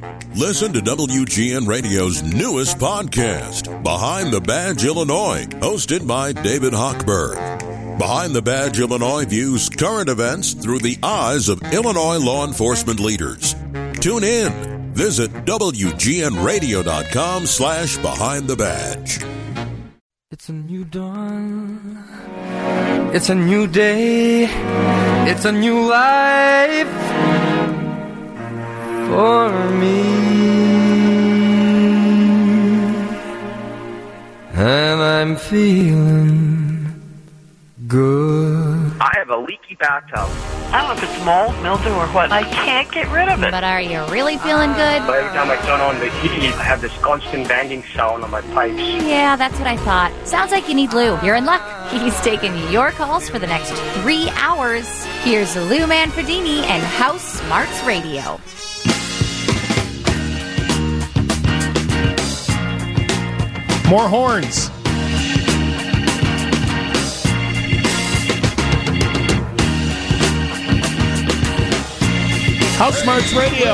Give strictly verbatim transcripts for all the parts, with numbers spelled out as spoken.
Listen to W G N Radio's newest podcast, Behind the Badge Illinois, hosted by David Hochberg. Behind the Badge Illinois views current events through the eyes of Illinois law enforcement leaders. Tune in. Visit W G N radio dot com slash behind the badge. It's a new dawn. It's a new day. It's a new life for me. And I'm feeling good. I have a leaky bathtub. I don't know if it's mold, mildew, or what. I can't get rid of it. But are you really feeling good? But every time I turn on the heat, I have this constant banging sound on my pipes. Yeah, that's what I thought. Sounds like you need Lou. You're in luck. He's taking your calls for the next three hours. Here's Lou Manfredini and House Smarts Radio. More horns. House Smarts Radio.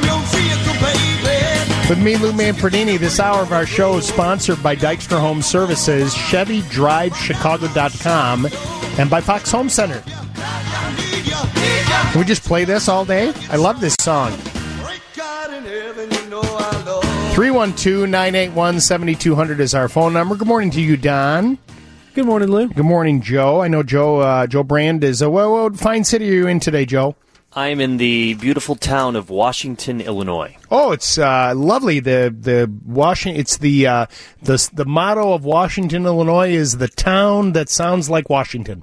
With me, Lou Manfredini. This hour of our show is sponsored by Dykstra Home Services, Chevy Drive Chicago dot com, and by Fox Home Center. Can we just play this all day? I love this song. three one two, nine eight one, seven two zero zero is our phone number. Good morning to you, Don. Good morning, Lou. Good morning, Joe. I know Joe uh, Joe Brand is... Uh, what, what fine city are you in today, Joe? I'm in the beautiful town of Washington, Illinois. Oh, it's uh, lovely. The the Washington. It's the uh, the the motto of Washington, Illinois is the town that sounds like Washington.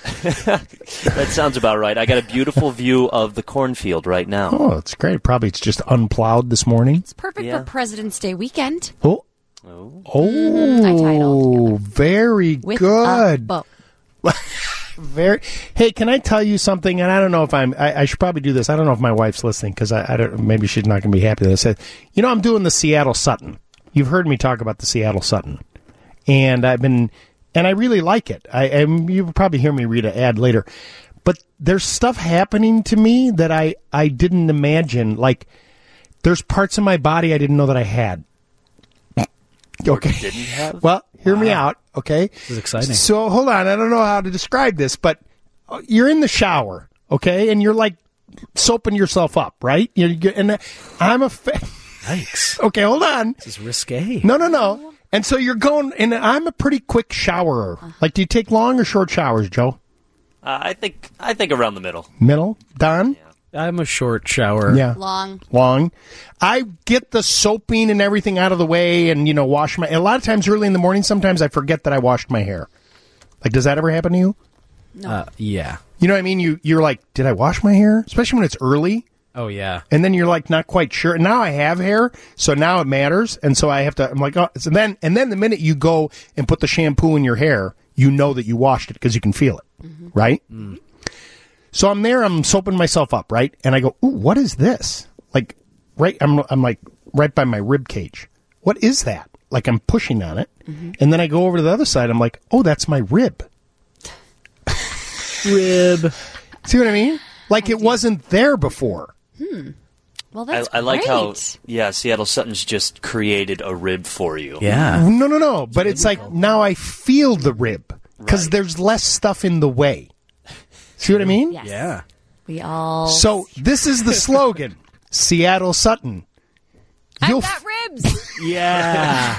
That sounds about right. I got a beautiful view of the cornfield right now. Oh, it's great. Probably it's just unplowed this morning. It's perfect yeah. for President's Day weekend. Oh, oh, oh I tied all very With good. A bow. Very. Hey, can I tell you something? And I don't know if I'm. I, I should probably do this. I don't know if my wife's listening because I, I don't. Maybe she's not going to be happy with this. I said, you know, I'm doing the Seattle Sutton. You've heard me talk about the Seattle Sutton, and I've been, and I really like it. I and you'll probably hear me read an ad later, but there's stuff happening to me that I I didn't imagine. Like there's parts of my body I didn't know that I had. Okay. Didn't have? Well, hear wow. me out, okay? This is exciting. So, hold on. I don't know how to describe this, but you're in the shower, okay? And you're, like, soaping yourself up, right? You're, you're, and I'm a... Fa- Yikes. Okay, hold on. This is risque. No, no, no. And so you're going... And I'm a pretty quick showerer. Like, do you take long or short showers, Joe? Uh, I think I think around the middle. Middle? Don? Yeah. I'm a short shower. Yeah. Long. Long. I get the soaping and everything out of the way and, you know, wash my... A lot of times early in the morning, sometimes I forget that I washed my hair. Like, does that ever happen to you? No. Uh, yeah. You know what I mean? You, you're like, did I wash my hair? Especially when it's early. Oh, yeah. And then you're like not quite sure. Now I have hair, so now it matters. And so I have to, I'm like, oh, so then, and then the minute you go and put the shampoo in your hair, you know that you washed it because you can feel it. Mm-hmm. Right? Mm. So I'm there, I'm soaping myself up, right? And I go, ooh, what is this? Like, right, I'm, I'm like right by my rib cage. What is that? Like I'm pushing on it. Mm-hmm. And then I go over to the other side, I'm like, oh, that's my rib. Rib. See what I mean? Like I it do. wasn't there before. Hmm. Well, that's I, I like great. how, yeah, Seattle Sutton's just created a rib for you. Yeah. No, no, no. But it's like now I feel the rib because right. there's less stuff in the way. See what I mean? Yes. Yeah. We all... So this is the slogan, Seattle Sutton. You'll I've got f- ribs. Yeah.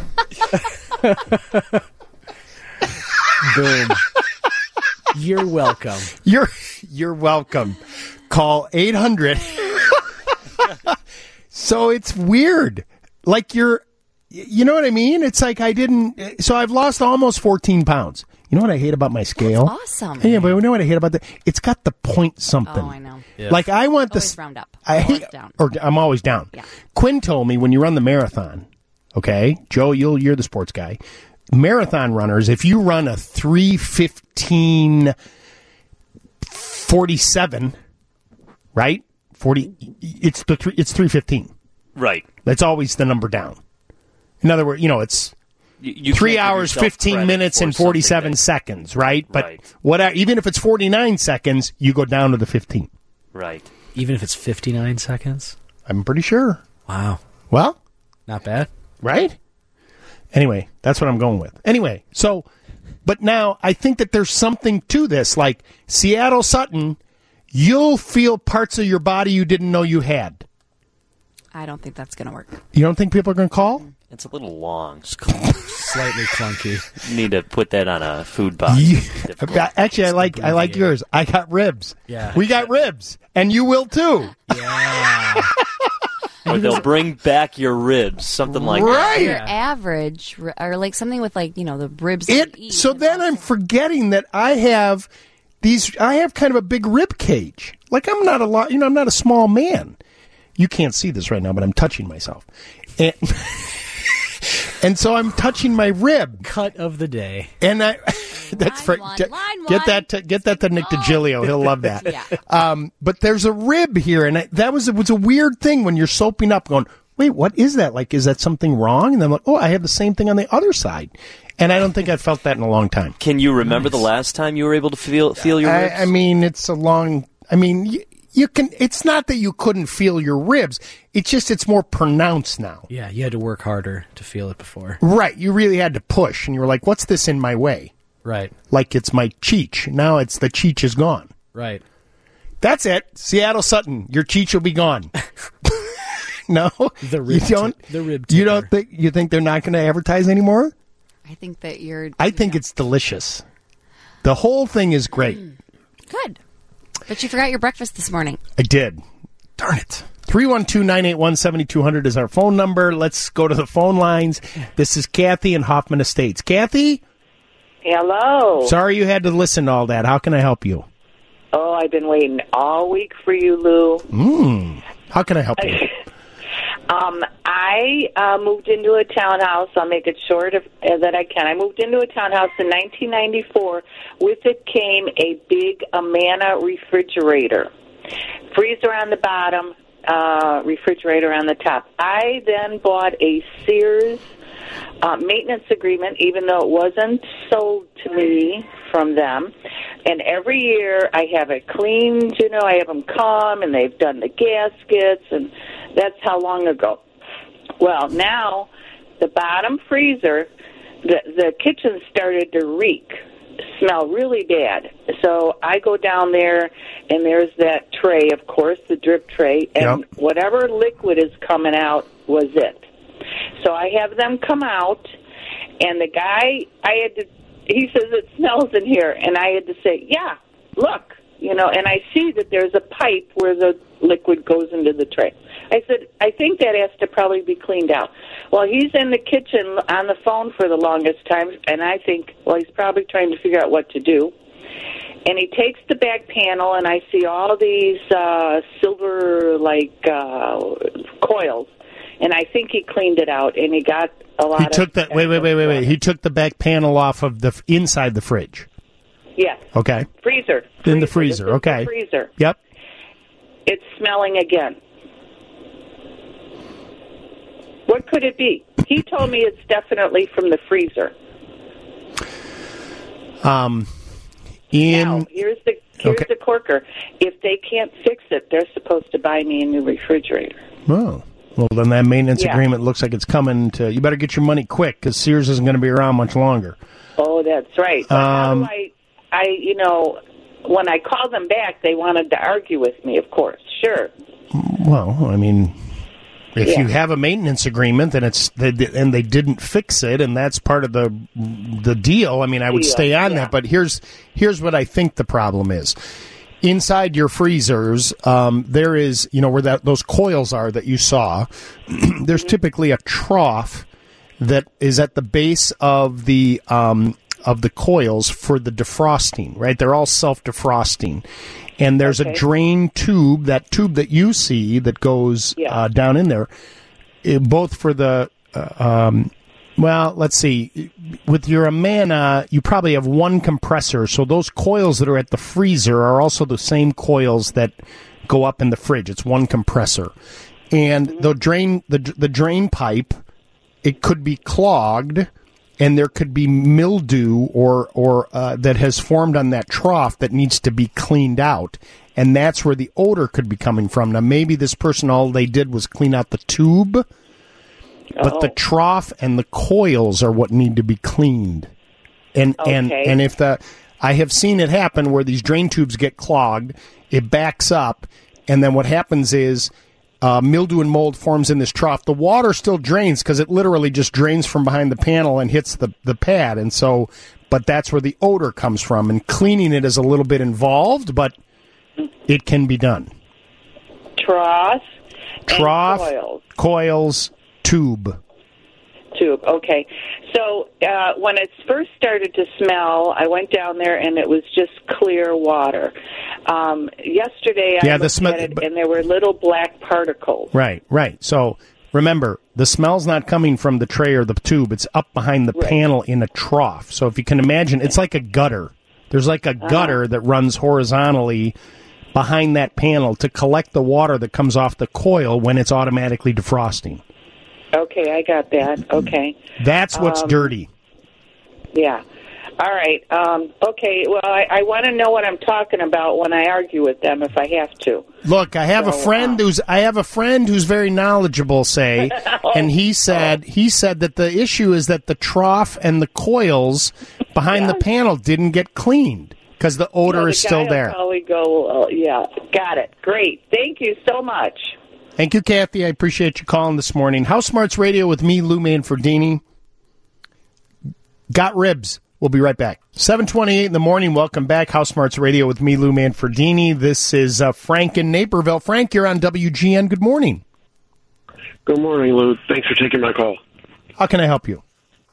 Boom. You're welcome. You're you're welcome. Call eight hundred. So it's weird. Like you're, you know what I mean? It's like I didn't, so I've lost almost fourteen pounds. You know what I hate about my scale? That's awesome. Yeah, but you know what I hate about that? It's got the point something. Oh, I know. Yeah. Like I want always this. round up. I always hate, down. or I'm always down. Yeah. Quinn told me when you run the marathon, okay, Joe, you'll, you're the sports guy. Marathon runners, if you run a three fifteen forty-seven, right? forty, it's the three, it's three fifteen. Right. That's always the number down. In other words, you know, it's you, you three hours, fifteen minutes, and forty-seven that, seconds, right? But right. whatever, even if it's forty-nine seconds, you go down to the fifteen. Right. Even if it's fifty-nine seconds? I'm pretty sure. Wow. Well, Not bad. right? Anyway, that's what I'm going with. Anyway, so, but now I think that there's something to this. Like Seattle Sutton, you'll feel parts of your body you didn't know you had. I don't think that's going to work. You don't think people are going to call? It's a little long. Slightly clunky. You need to put that on a food box. You- Difficult. Actually, I like I like yours. I got ribs. Yeah. We got ribs, and you will too. Yeah. Or they'll bring back your ribs, something like Right. Your Yeah. average, r- or like something with like, you know, the ribs. that you It. eat So is then I'm also- forgetting that I have these. I have kind of a big rib cage. Like I'm not a lot. You know, I'm not a small man. You can't see this right now, but I'm touching myself, and and so I'm touching my rib. Cut of the day. And I, that's for Line one, get, line get one. that to, get that to Nick DiGilio. He'll love that. Yeah. Um, but there's a rib here, and I, that was it was a weird thing when you're soaping up, going, wait, what is that? Like, is that something wrong? And I'm like, oh, I have the same thing on the other side, and I don't think I've felt that in a long time. Can you remember the last time you were able to feel feel your ribs? I, I mean, it's a long. I mean. Y- You can. It's not that you couldn't feel your ribs. It's just it's more pronounced now. Yeah, you had to work harder to feel it before. Right. You really had to push, and you were like, "What's this in my way?" Right. Like it's my cheech. Now it's the cheech is gone. Right. That's it. Seattle Sutton, your cheech will be gone. No, The rib you don't. ti- the rib you don't tipper. think you think they're not going to advertise anymore? I think that you're. I think it's delicious. The whole thing is great. good. But you forgot your breakfast this morning. I did. Darn it. three one two, nine eight one, seven two zero zero is our phone number. Let's go to the phone lines. This is Kathy in Hoffman Estates. Kathy, Hello. sorry you had to listen to all that. How can I help you? Oh, I've been waiting all week for you, Lou. Mm. How can I help you? Um, I uh, moved into a townhouse. I'll make it short of, uh, that I can. I moved into a townhouse in nineteen ninety-four. With it came a big Amana refrigerator. Freezer on the bottom, uh, refrigerator on the top. I then bought a Sears uh, maintenance agreement, even though it wasn't sold to me from them. And every year I have it cleaned, you know, I have them come, and they've done the gaskets, and that's how long ago. Well, now the bottom freezer, the, the kitchen started to reek, smell really bad. So I go down there, and there's that tray, of course, the drip tray, and Yep. whatever liquid is coming out was it. So I have them come out, and the guy, I had to, he says, it smells in here, and I had to say, yeah, look, you know, and I see that there's a pipe where the liquid goes into the tray. I said, I think that has to probably be cleaned out. Well, he's in the kitchen on the phone for the longest time, and I think, well, he's probably trying to figure out what to do. And he takes the back panel, and I see all these uh, silver, like, uh, coils. And I think he cleaned it out, and he got a lot He of... took that. Wait, wait, wait, wait, wait. He took the back panel off of the inside the fridge. Yes. Okay. Freezer. In the This freezer. is the Okay. freezer. Yep. It's smelling again. What could it be? He told me it's definitely from the freezer. Um. In Now, here's the here's Okay. the corker. If they can't fix it, they're supposed to buy me a new refrigerator. oh. Well, then that maintenance Yeah. agreement looks like it's coming to. You better get your money quick because Sears isn't going to be around much longer. Oh, that's right. But Um, how do I, I, you know, when I called them back, they wanted to argue with me, of course. Sure. Well, I mean, if Yeah. you have a maintenance agreement and it's they, and they didn't fix it, and that's part of the the deal. I mean, I would Deal, stay on yeah. that. But here's here's what I think the problem is. Inside your freezers, um, there is, you know, where that those coils are that you saw. There's typically a trough that is at the base of the um, of the coils for the defrosting. Right, they're all self-defrosting, and there's a Okay. drain tube. That tube that you see that goes Yeah. uh, down in there, eh, both for the. Uh, um, well, let's see. With your Amana, you probably have one compressor, so those coils that are at the freezer are also the same coils that go up in the fridge. It's one compressor, and the drain the the drain pipe, it could be clogged, and there could be mildew or or uh, that has formed on that trough that needs to be cleaned out. and that's where the odor could be coming from. Now, maybe this person, all they did was clean out the tube, but Oh. the trough and the coils are what need to be cleaned. And and Okay. and if the I have seen it happen where these drain tubes get clogged, it backs up, and then what happens is uh, mildew and mold forms in this trough. The water still drains because it literally just drains from behind the panel and hits the, the pad. And so, but that's where the odor comes from. And cleaning it is a little bit involved, but it can be done. Trough. Trough, And coils. coils, tube. Tube. Okay. So uh, when it first started to smell, I went down there and it was just clear water. Um, yesterday I Yeah, the looked smell- at it but- and there were little black particles. Right, right. So remember, the smell's not coming from the tray or the tube. It's up behind the Right. panel in a trough. So if you can imagine, it's like a gutter. There's like a Uh-huh. gutter that runs horizontally behind that panel to collect the water that comes off the coil when it's automatically defrosting. Okay, I got that. Okay. That's what's Um, dirty. Yeah. All right. Um, okay. Well, I, I want to know what I'm talking about when I argue with them if I have to. Look, I have a So, friend uh, who's I have a friend who's very knowledgeable, say, and he said he said that the issue is that the trough and the coils behind the panel didn't get cleaned because the odor So the is still guy will there. Probably go. Uh, yeah. Got it. Great. Thank you so much. Thank you, Kathy. I appreciate you calling this morning. House Smarts Radio with me, Lou Manfredini. Got ribs. We'll be right back. seven twenty-eight in the morning. Welcome back. House Smarts Radio with me, Lou Manfredini. This is uh, Frank in Naperville. Frank, you're on W G N. Good morning. Good morning, Lou. Thanks for taking my call. How can I help you?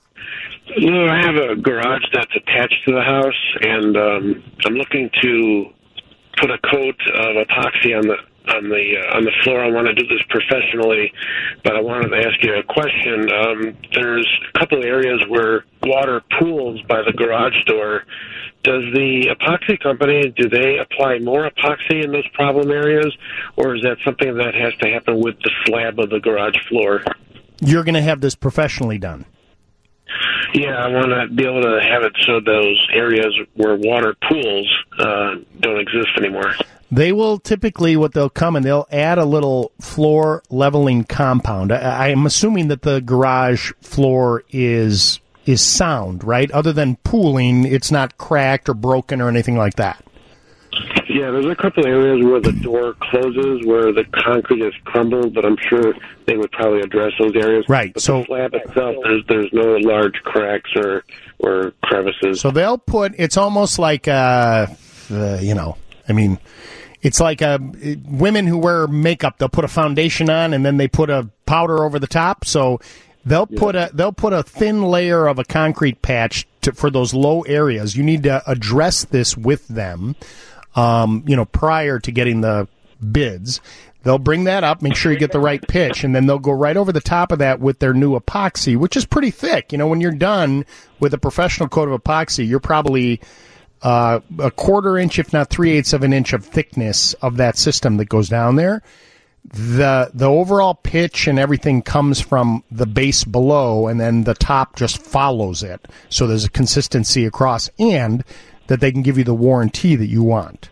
Lou, I have a garage that's attached to the house, and um, I'm looking to put a coat of epoxy on the on the uh, on the floor. I want to do this professionally, but I wanted to ask you a question. Um, there's a couple areas where water pools by the garage door. Does the epoxy company, do they apply more epoxy in those problem areas, or is that something that has to happen with the slab of the garage floor? You're going to have this professionally done. Yeah, I want to be able to have it so those areas where water pools uh, don't exist anymore. They will typically, what they'll come and they'll add a little floor leveling compound. I, I'm assuming that the garage floor is is sound, right? Other than pooling, it's not cracked or broken or anything like that. Yeah, there's a couple areas where the door closes, where the concrete is crumbled, but I'm sure they would probably address those areas. Right. But So the slab itself, there's there's no large cracks or or crevices. So they'll put, it's almost like, uh, uh, you know, I mean, it's like uh, women who wear makeup. They'll put a foundation on and then they put a powder over the top. So they'll yeah. put a they'll put a thin layer of a concrete patch to, for those low areas. You need to address this with them, um, you know, prior to getting the bids. They'll bring that up, make sure you get the right pitch, and then they'll go right over the top of that with their new epoxy, which is pretty thick. You know, when you're done with a professional coat of epoxy, you're probably uh, a quarter inch, if not three-eighths of an inch of thickness of that system that goes down there. The the overall pitch and everything comes from the base below, and then the top just follows it. So there's a consistency across, and that they can give you the warranty that you want.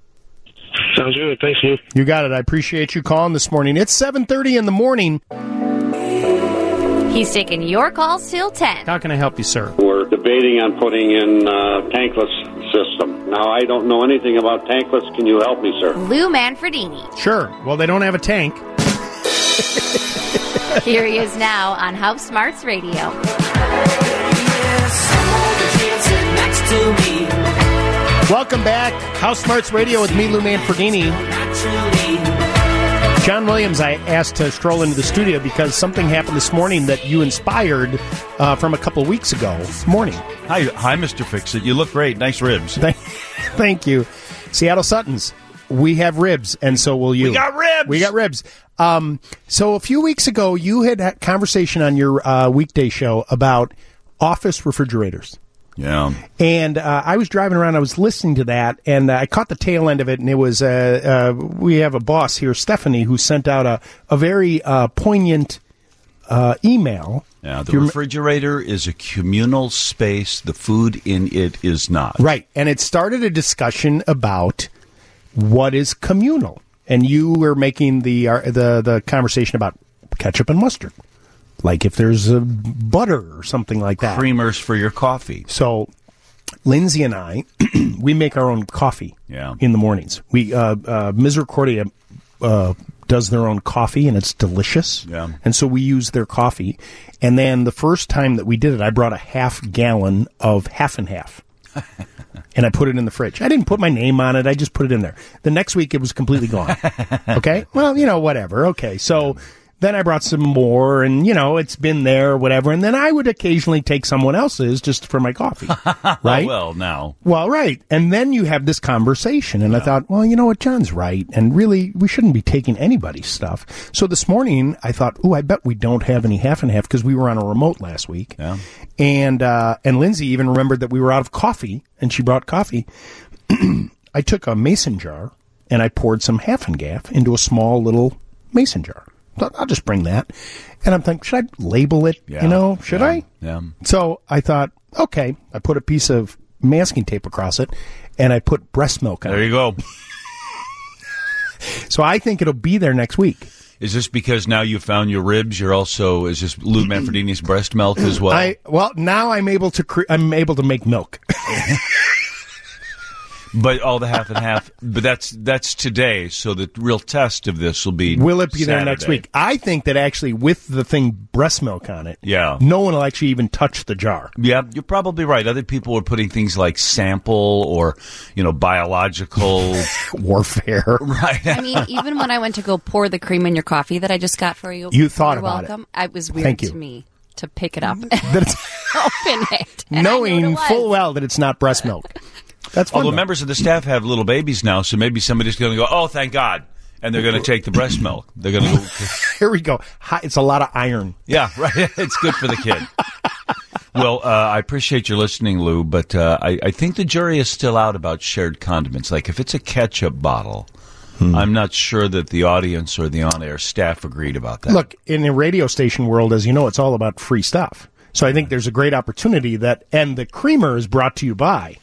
Sounds good. Thank you. You got it. I appreciate you calling this morning. It's seven thirty in the morning. He's taking your calls till ten. How can I help you, sir? We're debating on putting in a tankless system. Now, I don't know anything about tankless. Can you help me, sir? Lou Manfredini. Sure. Well, they don't have a tank. Here he is now on House Smarts Radio. Welcome back. House Smarts Radio with me, Lou Manfredini. John Williams, I asked to stroll into the studio because something happened this morning that you inspired uh, from a couple of weeks ago. Morning. Hi, hi, Mister Fix-It. You look great. Nice ribs. Thank, thank you. Seattle Suttons, we have ribs, and so will you. We got ribs. We got ribs. Um, so a few weeks ago, you had a conversation on your uh, weekday show about office refrigerators. Yeah. And uh, I was driving around, I was listening to that, and uh, I caught the tail end of it, and it was, uh, uh, we have a boss here, Stephanie, who sent out a, a very uh, poignant uh, email. Yeah, the refrigerator is a communal space. The food in it is not. Right. And it started a discussion about what is communal? And you were making the uh, the the conversation about ketchup and mustard. Like if there's a butter or something like that. Creamers for your coffee. So Lindsay and I, we make our own coffee yeah. in the mornings. We uh, uh, Misericordia uh, does their own coffee, and it's delicious. Yeah. And so we use their coffee. And then the first time that we did it, I brought a half gallon of half and half. And I put it in the fridge. I didn't put my name on it. I just put it in there. The next week, it was completely gone. Okay? Well, you know, whatever. Okay. So then I brought some more, and, you know, it's been there, whatever. And then I would occasionally take someone else's just for my coffee. Right? Well, now. Well, right. And then you have this conversation. And yeah. I thought, well, you know what? John's right. And really, we shouldn't be taking anybody's stuff. So this morning, I thought, oh, I bet we don't have any half and half because we were on a remote last week. Yeah. And, uh, and Lindsay even remembered that we were out of coffee, and she brought coffee. I took a mason jar, and I poured some half and half into a small little mason jar. I'll just bring that. And I'm thinking, should I label it? Yeah, you know, should yeah, I? Yeah. So I thought, okay. I put a piece of masking tape across it, and I put breast milk on it. There you go. So I think it'll be there next week. Is this because now you found your ribs? You're also, is this Lou Manfredini's breast milk as well? I Well, now I'm able to cre- I'm able to make milk. But all the half and half, but that's that's today. So the real test of this will be Will it be Saturday. there next week? I think that actually with the thing breast milk on it, yeah, no one will actually even touch the jar. Yeah, you're probably right. Other people were putting things like sample or, you know, biological warfare. Right. I mean, even when I went to go pour the cream in your coffee that I just got for you, you thought you're about welcome. it. It was weird Thank you. to me to pick it up and open it, and knowing full well that it's not breast milk. That's fun, Although though. members of the staff have little babies now, so maybe somebody's going to go, oh, thank God. And they're going to take the breast milk. They're going to go. Here we go. Hi, it's a lot of iron. Yeah, right. It's good for the kid. Well, uh, I appreciate your listening, Lou, but uh, I, I think the jury is still out about shared condiments. Like if it's a ketchup bottle, hmm. I'm not sure that the audience or the on-air staff agreed about that. Look, in the radio station world, as you know, it's all about free stuff. So I think there's a great opportunity that, and the creamer is brought to you by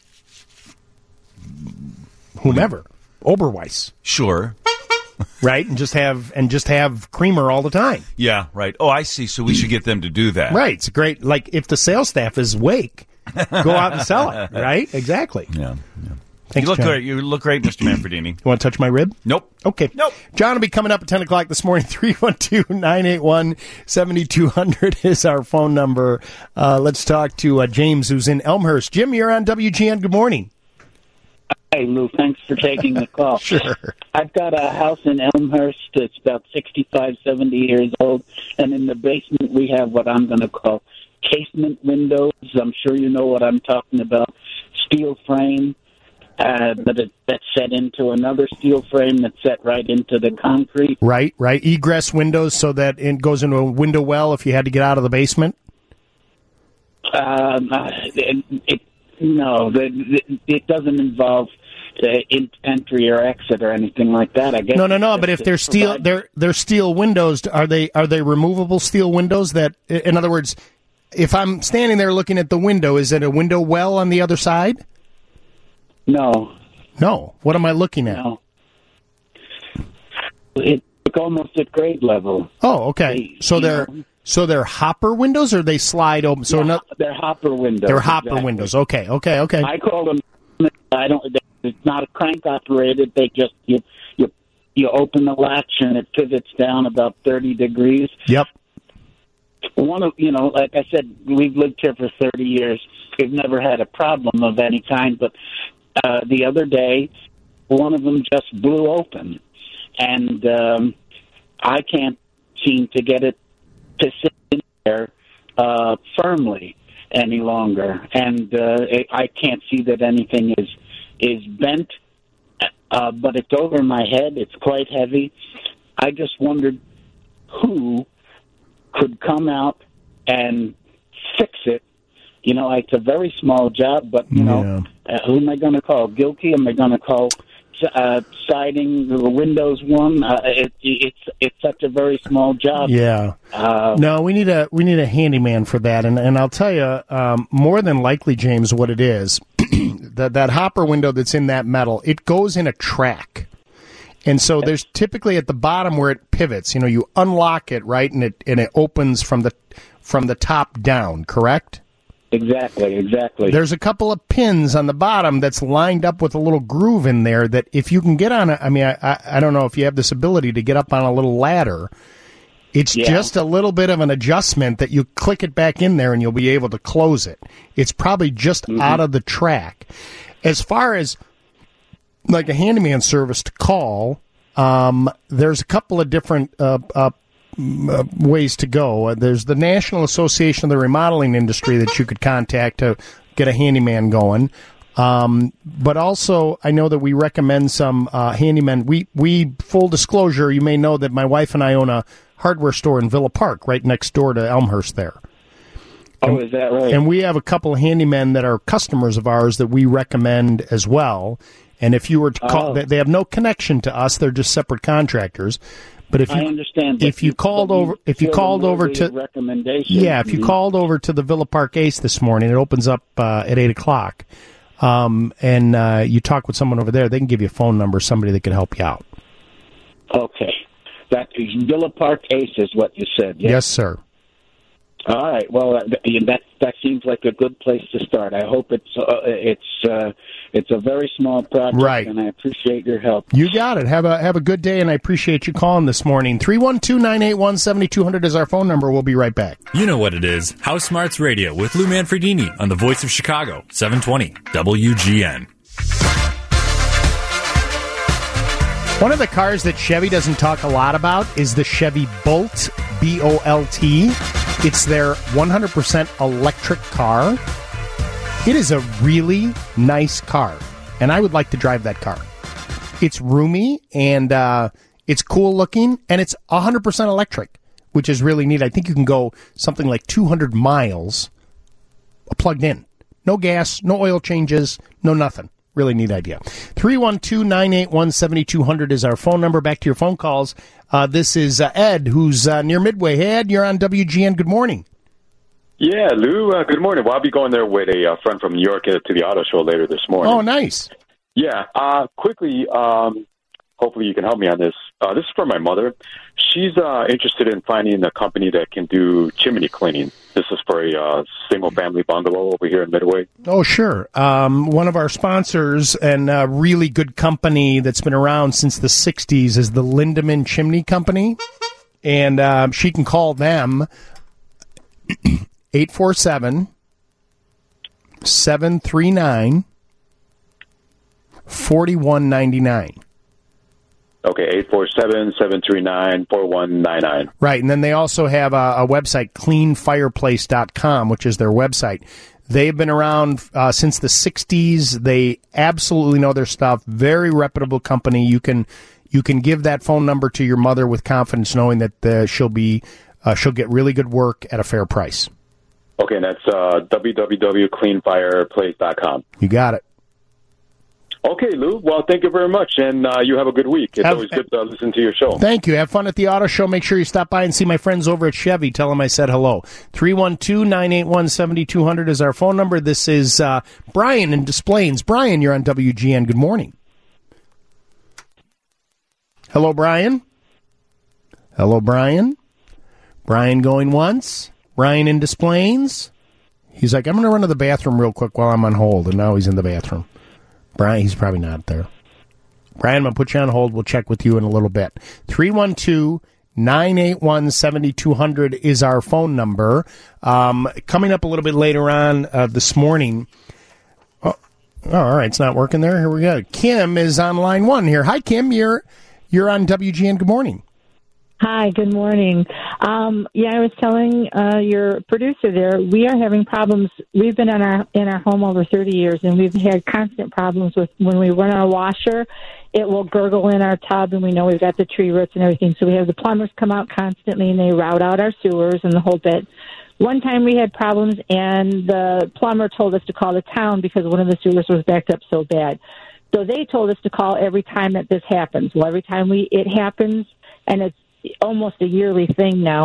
whomever, Oberweis. Sure. Right? And just have and just have creamer all the time. Yeah, right. Oh, I see. So we should get them to do that. Right. It's great. Like if the sales staff is awake, go out and sell it. Right? Exactly. Yeah. yeah. Thanks, you look John. great. You look great, Mister Manfredini. You want to touch my rib? Nope. Okay. Nope. John will be coming up at ten o'clock this morning. three one two, nine eight one, seven two zero zero is our phone number. Uh, let's talk to uh, James, who's in Elmhurst. Jim, you're on W G N. Good morning. Hey, Lou, thanks for taking the call. Sure. I've got a house in Elmhurst. It's about sixty-five, seventy years old, and in the basement we have what I'm going to call casement windows. I'm sure you know what I'm talking about. Steel frame, uh, but it, that's set into another steel frame that's set right into the concrete. Right, right. Egress windows so that it goes into a window well if you had to get out of the basement? Um, uh, it, it, no, the, it, it doesn't involve uh, in, entry or exit or anything like that. I guess. No, no, no. But if they're steel, they're they're steel windows. Are they are they removable steel windows? That, in other words, if I'm standing there looking at the window, is it a window well on the other side? No. No. What am I looking at? No. It's almost at grade level. Oh, okay. So they're know. so they're hopper windows, or they slide open. So yeah, no, they're hopper windows. They're hopper exactly. windows. Okay, okay, okay. I call them. I don't. It's not a crank operated. They just you you you open the latch and it pivots down about thirty degrees. Yep. One of you know, like I said, we've lived here for thirty years. We've never had a problem of any kind. But uh, the other day, one of them just blew open, and um, I can't seem to get it to sit in there uh, firmly any longer, and uh, it, I can't see that anything is is bent. Uh, but it's over my head. It's quite heavy. I just wondered who could come out and fix it. You know, it's a very small job, but, you know, uh, who am I going to call? Gilkey? Am I going to call uh, siding the windows one? Uh, it, it's it's such a very small job. Yeah. Uh, no, we need a we need a handyman for that. And, and I'll tell you, um, more than likely, James, what it is, that that hopper window that's in that metal, it goes in a track. And so there's typically at the bottom where it pivots, you know, you unlock it, right, and it and it opens from the from the top down, correct? Exactly, exactly. There's a couple of pins on the bottom that's lined up with a little groove in there that if you can get on a, I mean, I, I, I don't know if you have this ability to get up on a little ladder. It's Yeah. just a little bit of an adjustment that you click it back in there and you'll be able to close it. It's probably just Mm-hmm. out of the track. As far as like a handyman service to call, um, there's a couple of different uh, uh, m- uh, ways to go. Uh, there's the National Association of the Remodeling Industry that you could contact to get a handyman going. Um, but also, I know that we recommend some uh, handymen. We, we, full disclosure, you may know that my wife and I own a hardware store in Villa Park, right next door to Elmhurst there. Oh, is that right? And we have a couple of handymen that are customers of ours that we recommend as well. And if you were to call, Oh. they, they have no connection to us; they're just separate contractors. But if you I understand. but if you called but over, if you feel called the over worthy to of recommendation. yeah, if you Mhm. called over to the Villa Park Ace this morning, it opens up uh, at eight o'clock, um, and uh, you talk with someone over there. They can give you a phone number, somebody that can help you out. Okay, that Villa Park Ace is what you said. Yes, Yes, sir. All right. Well, uh, that that seems like a good place to start. I hope it's uh, it's uh, it's a very small project, Right. and I appreciate your help. You got it. Have a have a good day, and I appreciate you calling this morning. three one two, nine eight one, seven two zero zero is our phone number. We'll be right back. You know what it is. House Smarts Radio with Lou Manfredini on the Voice of Chicago, seven twenty W G N. One of the cars that Chevy doesn't talk a lot about is the Chevy Bolt, B O L T. It's their one hundred percent electric car. It is a really nice car, and I would like to drive that car. It's roomy, and uh, it's cool looking, and it's one hundred percent electric, which is really neat. I think you can go something like two hundred miles plugged in. No gas, no oil changes, no nothing. Really neat idea. three one two, nine eight one, seven two zero zero is our phone number. Back to your phone calls. Uh, this is uh, Ed, who's uh, near Midway. Hey, Ed, you're on W G N. Good morning. Yeah, Lou, uh, good morning. Well, I'll be going there with a uh, friend from New York uh, to the auto show later this morning. Oh, nice. Yeah, uh, quickly, um, hopefully you can help me on this. Uh, this is for my mother. She's uh, interested in finding a company that can do chimney cleaning. This is for a uh, single-family bungalow over here in Midway. Oh, sure. Um, one of our sponsors and a really good company that's been around since the sixties is the Lindemann Chimney Company. And uh, she can call them eight four seven, seven three nine, four one nine nine. Okay, eight four seven, seven three nine, four one nine nine. Right, and then they also have a, a website, clean fireplace dot com, which is their website. They've been around uh, since the sixties. They absolutely know their stuff. Very reputable company. You can you can give that phone number to your mother with confidence, knowing that uh, she'll be uh, she'll get really good work at a fair price. Okay, and that's uh, w w w dot clean fireplace dot com. You got it. Okay, Lou. Well, thank you very much, and uh, you have a good week. It's Have- always good to listen to your show. Thank you. Have fun at the auto show. Make sure you stop by and see my friends over at Chevy. Tell them I said hello. three one two, nine eight one, seven two zero zero is our phone number. This is uh, Brian in Des Plaines. Brian, you're on W G N. Good morning. Hello, Brian. Hello, Brian. Brian going once. Brian in Des Plaines. He's like, I'm going to run to the bathroom real quick while I'm on hold, and now he's in the bathroom. Brian, he's probably not there. Brian, I'm going to put you on hold. We'll check with you in a little bit. three one two, nine eight one, seven two zero zero is our phone number. Um, coming up a little bit later on uh, this morning. Oh, oh, all right, it's not working there. Here we go. Kim is on line one here. Hi, Kim. You're you're on W G N. Good morning. Hi, good morning. Um, yeah, I was telling uh, your producer there, we are having problems. We've been in our in our home over thirty years, and we've had constant problems with when we run our washer, it will gurgle in our tub, and we know we've got the tree roots and everything. So we have the plumbers come out constantly, and they route out our sewers and the whole bit. One time we had problems, and the plumber told us to call the town because one of the sewers was backed up so bad. So they told us to call every time that this happens. Well, every time we it happens, and it's almost a yearly thing now.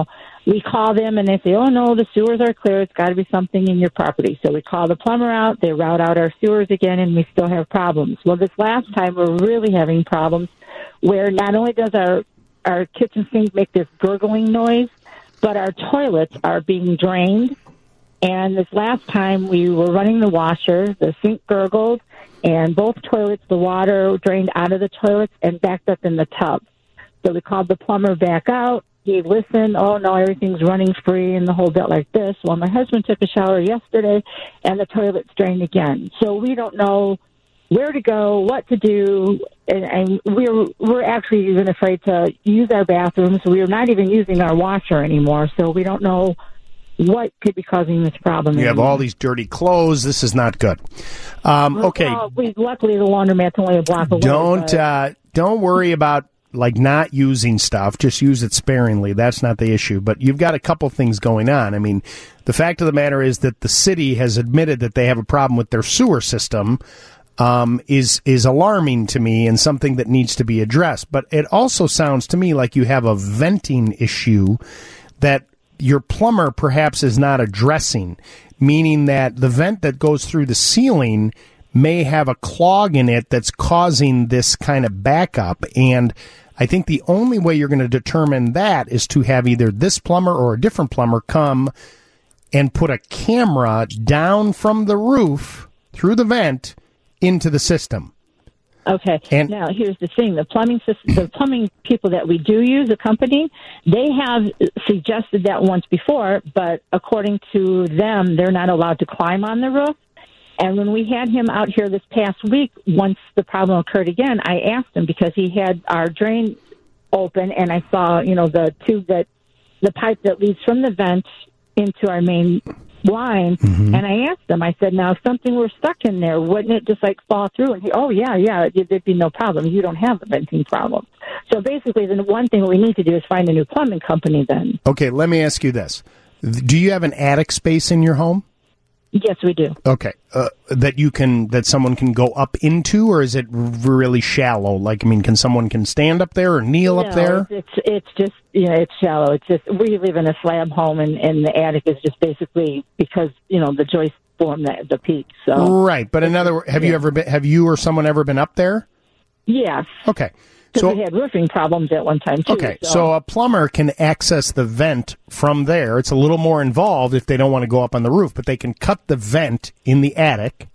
we call them and they say, oh, no, the sewers are clear. It's got to be something in your property. So we call the plumber out. They route out our sewers again, and we still have problems. Well, this last time we're really having problems where not only does our, our kitchen sink make this gurgling noise, but our toilets are being drained. And this last time we were running the washer, the sink gurgled, and both toilets, the water drained out of the toilets and backed up in the tub. So we called the plumber back out. He listened, oh, no, everything's running free and the whole bit like this. Well, my husband took a shower yesterday, and the toilet's drained again. So we don't know where to go, what to do, and, and we're we're actually even afraid to use our bathrooms. We're not even using our washer anymore, so we don't know what could be causing this problem. You have all these dirty clothes. This is not good. Um, okay. Well, we, luckily, the laundromat's only a block away. Don't but... uh, don't worry about like not using stuff. Just use it sparingly. That's not the issue. But you've got a couple things going on. I mean, the fact of the matter is that the city has admitted that they have a problem with their sewer system. Um, is is alarming to me and something that needs to be addressed. But it also sounds to me like you have a venting issue that your plumber perhaps is not addressing, meaning that the vent that goes through the ceiling may have a clog in it that's causing this kind of backup. And I think the only way you're going to determine that is to have either this plumber or a different plumber come and put a camera down from the roof through the vent into the system. Okay. And now, here's the thing: the plumbing system, the plumbing people that we do use, the company, they have suggested that once before, but according to them, they're not allowed to climb on the roof. And when we had him out here this past week, once the problem occurred again, I asked him because he had our drain open, and I saw, you know, the tube that, the pipe that leads from the vent into our main line, mm-hmm. and I asked him, I said, now, if something were stuck in there, wouldn't it just, like, fall through? And he, oh, yeah, yeah, there'd be no problem. You don't have a venting problem. So basically, the one thing we need to do is find a new plumbing company then. Okay, let me ask you this. Do you have an attic space in your home? Yes, we do. Okay, uh, that you can, that someone can go up into, or is it really shallow? Like, I mean, can someone can stand up there or kneel no, up there? It's it's just, you know, it's shallow. It's just, we live in a slab home, and, and the attic is just basically because, you know, the joist form that the peak. So right, but in other words, have yeah. you ever been, have you or someone ever been up there? Yes. Okay. Because so, we had roofing problems at one time, too. Okay, so. so a plumber can access the vent from there. It's a little more involved if they don't want to go up on the roof, but they can cut the vent in the attic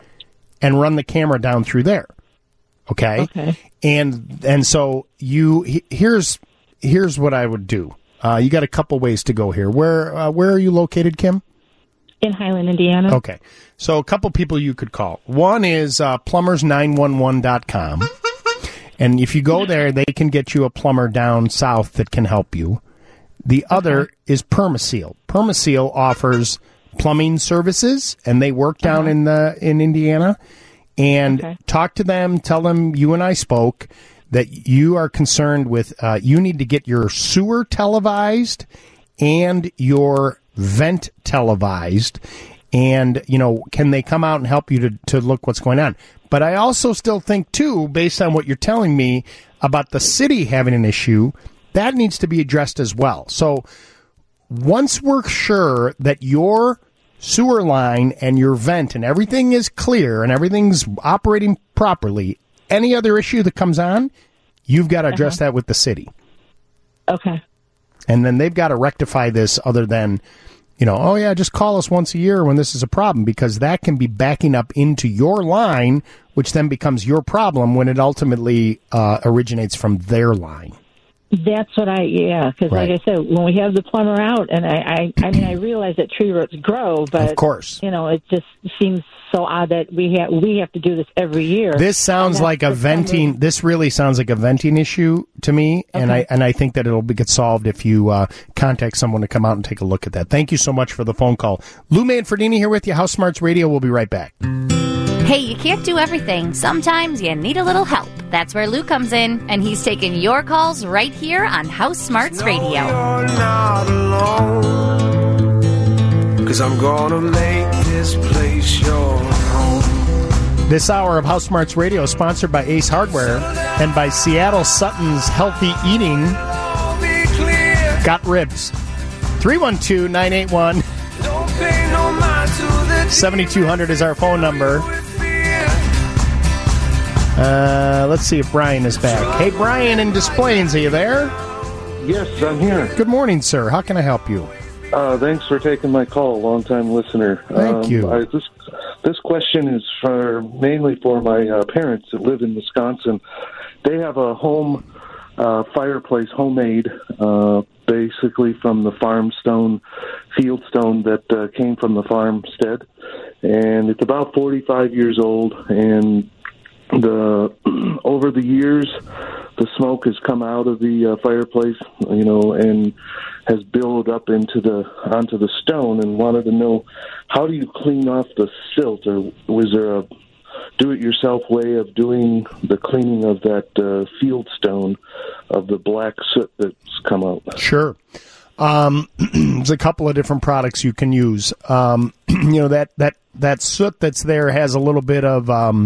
and run the camera down through there. Okay? Okay. And and so you here's here's what I would do. Uh, you got a couple ways to go here. Where uh, where are you located, Kim? In Highland, Indiana. Okay. So a couple people you could call. One is uh, plumbers nine one one dot com. And if you go there, they can get you a plumber down south that can help you. The other okay. is Permaseal. Permaseal offers plumbing services, and they work down uh-huh. in the in Indiana. And okay. talk to them, tell them you and I spoke, that you are concerned with, uh, you need to get your sewer televised and your vent televised. And, you know, can they come out and help you to, to look what's going on? But I also still think, too, based on what you're telling me about the city having an issue, that needs to be addressed as well. So once we're sure that your sewer line and your vent and everything is clear and everything's operating properly, any other issue that comes on, you've got to address uh-huh. that with the city. Okay. And then they've got to rectify this other than, you know, oh, yeah, just call us once a year when this is a problem, because that can be backing up into your line, which then becomes your problem when it ultimately uh, originates from their line. That's what I, yeah, because right. like I said, when we have the plumber out, and I, I, I mean, I realize that tree roots grow, but of course, you know, it just seems so odd that we have we have to do this every year. This sounds like a venting. Plumber. This really sounds like a venting issue to me, okay. and I and I think that it'll be get solved if you uh, contact someone to come out and take a look at that. Thank you so much for the phone call, Lou Manfredini here with you, House Smarts Radio. We'll be right back. Hey, you can't do everything. Sometimes you need a little help. That's where Lou comes in, and he's taking your calls right here on House Smarts Radio. No, you're not alone, 'cause I'm gonna make this place your home. This hour of House Smarts Radio is sponsored by Ace Hardware and by Seattle Sutton's Healthy Eating. Got ribs. three one two, nine eight one, seven two zero zero is our phone number. Uh, let's see if Brian is back. Hey, Brian in Des Plaines, are you there? Yes, I'm here. Good morning, sir. How can I help you? Uh, thanks for taking my call, long-time listener. Thank um, you. I, this, this question is for mainly for my uh, parents that live in Wisconsin. They have a home uh, fireplace, homemade, uh, basically from the farm stone, field stone that uh, came from the farmstead. And it's about forty-five years old, and the over the years, the smoke has come out of the uh, fireplace, you know, and has built up into the onto the stone. And wanted to know, how do you clean off the silt, or was there a do-it-yourself way of doing the cleaning of that uh, field stone of the black soot that's come out? Sure. Um, there's a couple of different products you can use. Um, you know, that, that, that soot that's there has a little bit of um,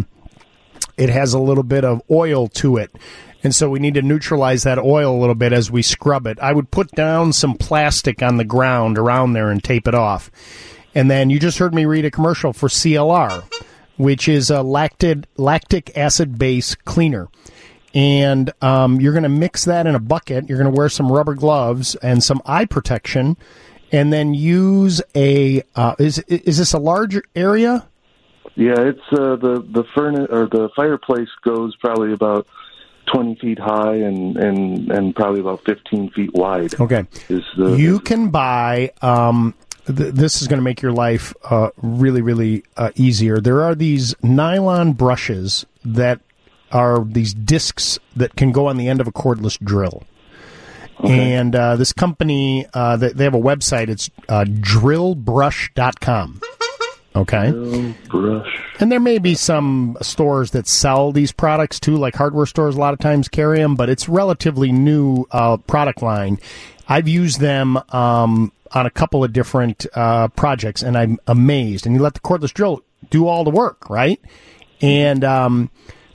it has a little bit of oil to it. And so we need to neutralize that oil a little bit as we scrub it. I would put down some plastic on the ground around there and tape it off. And then you just heard me read a commercial for C L R, which is a lactic, lactic acid base cleaner. And um, you're going to mix that in a bucket. You're going to wear some rubber gloves and some eye protection, and then use a uh, is is this a large area? Yeah, it's uh, the the furnace or the fireplace goes probably about twenty feet high and, and, and probably about fifteen feet wide. Okay. Is the, you can buy, um, th- this is going to make your life uh, really, really uh, easier. There are these nylon brushes that are these discs that can go on the end of a cordless drill. Okay. And uh, this company, uh, they, they have a website. It's uh, drill brush dot com. Okay. Drill brush. And there may be some stores that sell these products too, like hardware stores a lot of times carry them, but it's relatively new uh, product line. I've used them um, on a couple of different uh, projects, and I'm amazed. And you let the cordless drill do all the work, right? And um,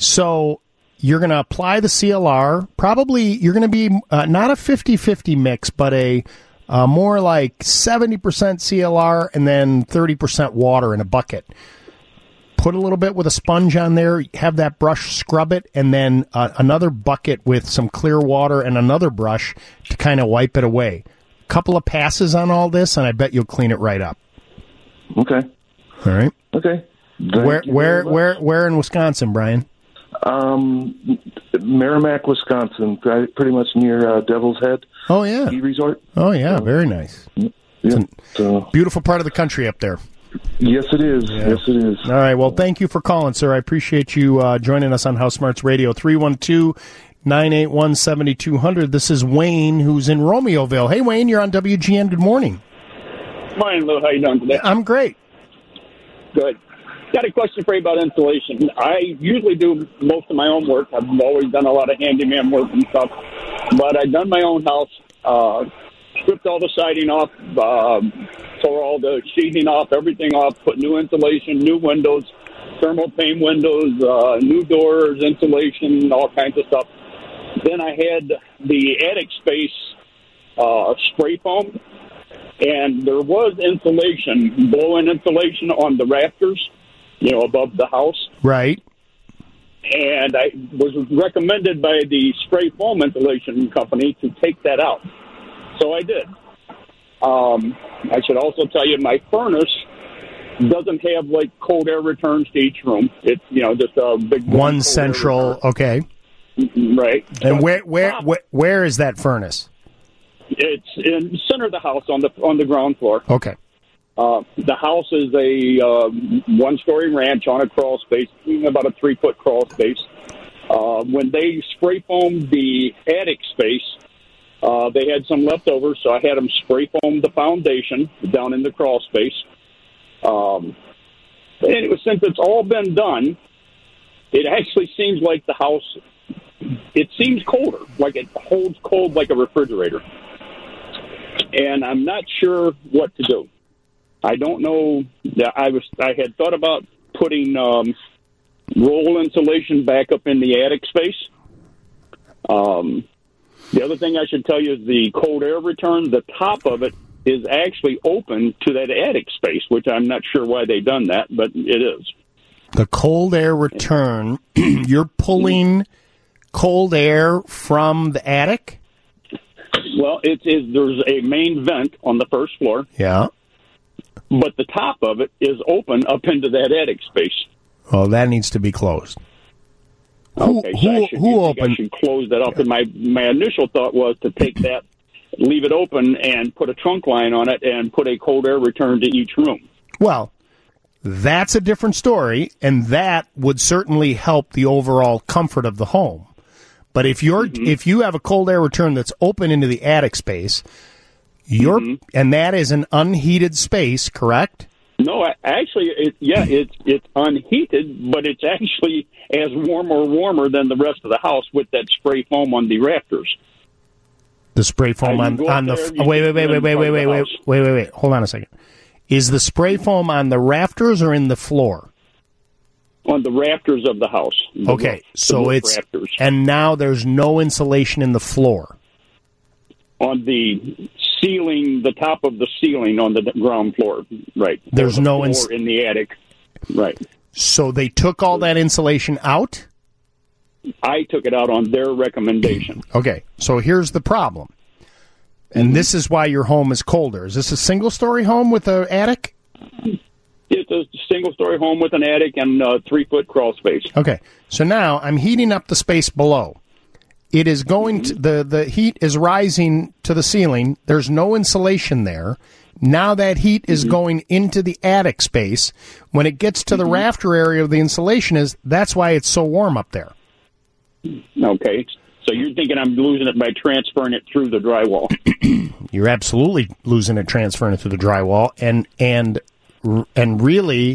so you're going to apply the C L R. Probably you're going to be uh, not a fifty-fifty mix, but a uh, more like seventy percent C L R and then thirty percent water in a bucket. Put a little bit with a sponge on there, have that brush scrub it, and then uh, another bucket with some clear water and another brush to kind of wipe it away. A couple of passes on all this, and I bet you'll clean it right up. Okay. All right. Okay. Thank where you where very much. where where in Wisconsin, Brian? Um, Merrimack, Wisconsin, pretty much near uh, Devil's Head. Oh yeah. Ski resort. Oh yeah, very nice. Yeah. So, beautiful part of the country up there. Yes, it is. Yeah. Yes, it is. All right. Well, thank you for calling, sir. I appreciate you uh, joining us on House Smarts Radio. three one two, nine eight one, seven two zero zero. This is Wayne, who's in Romeoville. Hey, Wayne, you're on W G N. Good morning. Morning, Lou. How you doing today? I'm great. Good. Got a question for you about insulation. I usually do most of my own work. I've always done a lot of handyman work and stuff. But I've done my own house, uh, stripped all the siding off, uh, tore all the sheeting off, everything off, put new insulation, new windows, thermal pane windows, uh, new doors, insulation, all kinds of stuff. Then I had the attic space uh, spray foam, and there was insulation, blow-in insulation on the rafters, you know, above the house. Right. And I was recommended by the spray foam insulation company to take that out. So I did. Um, I should also tell you my furnace doesn't have, like, cold air returns to each room. It's, you know, just a big... One central, okay. Right. And where, where, where, where is that furnace? It's in the center of the house on the on the ground floor. Okay. Uh, the house is a uh, one-story ranch on a crawl space, about a three-foot crawl space. Uh, when they spray foamed the attic space, uh, they had some leftovers, so I had them spray foam the foundation down in the crawl space. Um, and it was, since it's all been done, it actually seems like the house, it seems colder, like it holds cold like a refrigerator. And I'm not sure what to do. I don't know. I was. I had thought about putting um, roll insulation back up in the attic space. Um, the other thing I should tell you is the cold air return. The top of it is actually open to that attic space, which I'm not sure why they done that, but it is. The cold air return, you're pulling cold air from the attic? Well, it is. There's a main vent on the first floor. Yeah. But the top of it is open up into that attic space. Oh, that needs to be closed. Okay, who, so I who, should, who you think opened? I should close that up. And my, my initial thought was to take that, leave it open, and put a trunk line on it, and put a cold air return to each room. Well, that's a different story, and that would certainly help the overall comfort of the home. But if you're mm-hmm. if you have a cold air return that's open into the attic space, you're mm-hmm. and that is an unheated space, correct? No, actually, it, yeah, it's it's unheated, but it's actually as warm or warmer than the rest of the house with that spray foam on the rafters. The spray foam on on the there, wait wait wait wait wait wait wait wait wait wait wait hold on a second. Is the spray foam on the rafters or in the floor? On the rafters of the house. The okay, roof, so it's rafters. And now there's no insulation in the floor. On the ceiling, the top of the ceiling on the ground floor, right? There's the no ins- in the attic, right? So they took all that insulation out? I took it out on their recommendation. Okay, so here's the problem. And mm-hmm. this is why your home is colder. Is this a single-story home with an attic? It's a single-story home with an attic and a three-foot crawl space. Okay, so now I'm heating up the space below. It is going mm-hmm. to, the, the heat is rising to the ceiling. There's no insulation there. Now that heat is mm-hmm. going into the attic space. When it gets to mm-hmm. the rafter area of the insulation is, that's why it's so warm up there. Okay. So you're thinking I'm losing it by transferring it through the drywall? You're absolutely losing it transferring it through the drywall, and and and really,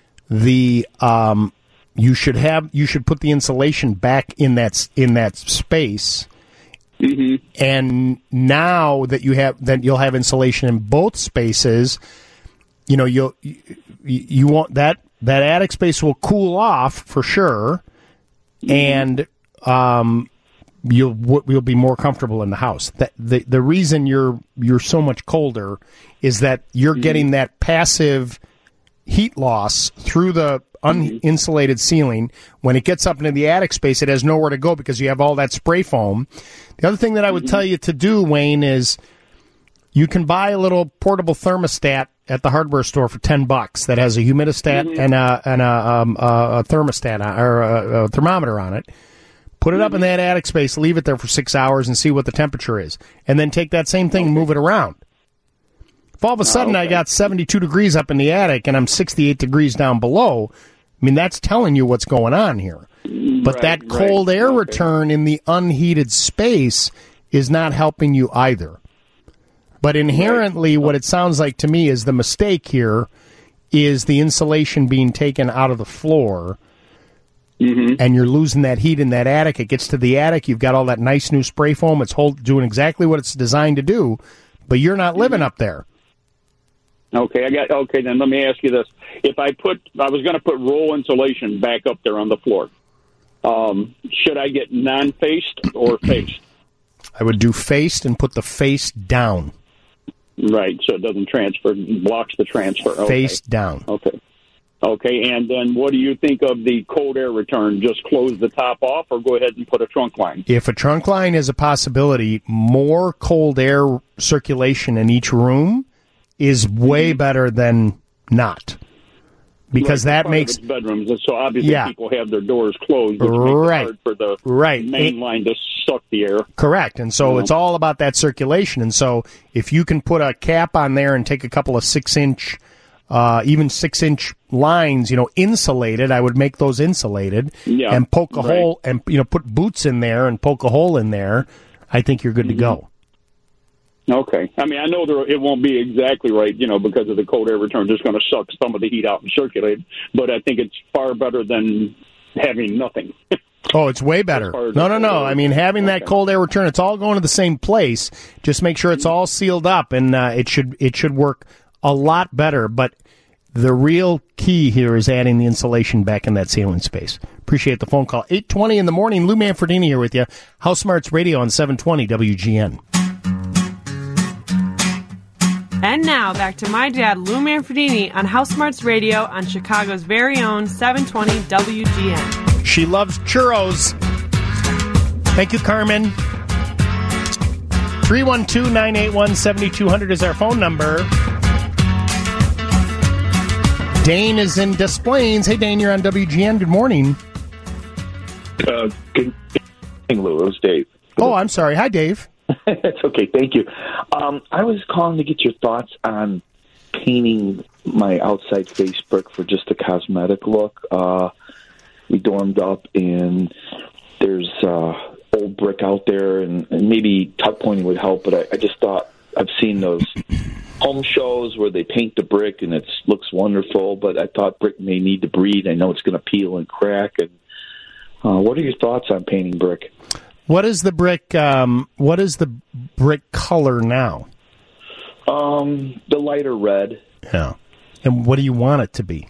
the um, you should have you should put the insulation back in that in that space. Mm-hmm. And now that you have that you'll have insulation in both spaces, you know you'll you, you want that that attic space will cool off for sure, mm-hmm. and um. You'll you'll be more comfortable in the house. That the the reason you're you're so much colder is that you're mm-hmm. getting that passive heat loss through the uninsulated ceiling. When it gets up into the attic space, it has nowhere to go because you have all that spray foam. The other thing that I would mm-hmm. tell you to do, Wayne, is you can buy a little portable thermostat at the hardware store for ten bucks that has a humidistat mm-hmm. and a and a, um, a thermostat on, or a, a thermometer on it. Put it up in that attic space, leave it there for six hours, and see what the temperature is. And then take that same thing okay. and move it around. If all of a sudden oh, okay. I got seventy-two degrees up in the attic and I'm sixty-eight degrees down below, I mean, that's telling you what's going on here. But right, that cold right. air okay. return in the unheated space is not helping you either. But inherently, right. what it sounds like to me is the mistake here is the insulation being taken out of the floor. Mm-hmm. And you're losing that heat in that attic. It gets to the attic. You've got all that nice new spray foam. It's hold, doing exactly what it's designed to do, but you're not living mm-hmm. up there. Okay, I got. Okay, then let me ask you this: if I put, I was going to put roll insulation back up there on the floor. Um, should I get non-faced or faced? I would do faced and put the face down. Right, so it doesn't transfer, blocks the transfer. Okay. Face down. Okay. Okay, and then what do you think of the cold air return? Just close the top off or go ahead and put a trunk line? If a trunk line is a possibility, more cold air circulation in each room is way mm-hmm. better than not. Because right, that makes... bedrooms, so obviously yeah. people have their doors closed, which right. makes it hard for the right. main it, line to suck the air. Correct, and so you know? It's all about that circulation. And so if you can put a cap on there and take a couple of six-inch... Uh, even six-inch lines, you know, insulated. I would make those insulated yeah, and poke a right. hole and, you know, put boots in there and poke a hole in there. I think you're good mm-hmm. to go. Okay. I mean, I know there, it won't be exactly right, you know, because of the cold air return. Just going to suck some of the heat out and circulate. But I think it's far better than having nothing. Oh, it's way better. No, no, no. I mean, having okay. that cold air return, it's all going to the same place. Just make sure it's all sealed up, and uh, it should it should work a lot better, but the real key here is adding the insulation back in that ceiling space. Appreciate the phone call. eight twenty in the morning. Lou Manfredini here with you. House Smarts Radio on seven twenty W G N. And now, back to my dad, Lou Manfredini, on House Smarts Radio on Chicago's very own seven twenty W G N. She loves churros. Thank you, Carmen. three one two, nine eight one, seven two zero zero is our phone number. Dane is in Des Plaines. Hey, Dane, you're on W G N. Good morning. Uh, good morning, Lou. It was Dave. Oh, I'm sorry. Hi, Dave. It's okay. Thank you. Um, I was calling to get your thoughts on painting my outside face brick for just a cosmetic look. Uh, we dormed up, and there's uh, old brick out there, and, and maybe tuck pointing would help, but I, I just thought I've seen those home shows where they paint the brick, and it looks wonderful, but I thought brick may need to breathe. I know it's going to peel and crack. And uh, what are your thoughts on painting brick? What is the brick? Um, what is the brick color now? Um, the lighter red. Yeah. And what do you want it to be?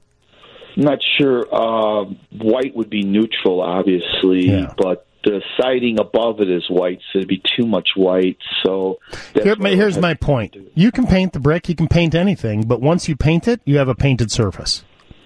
I'm not sure. Uh, white would be neutral, obviously, yeah. but the siding above it is white, so it'd be too much white. So that's Here, here's my point. You can paint the brick, you can paint anything, but once you paint it, you have a painted surface.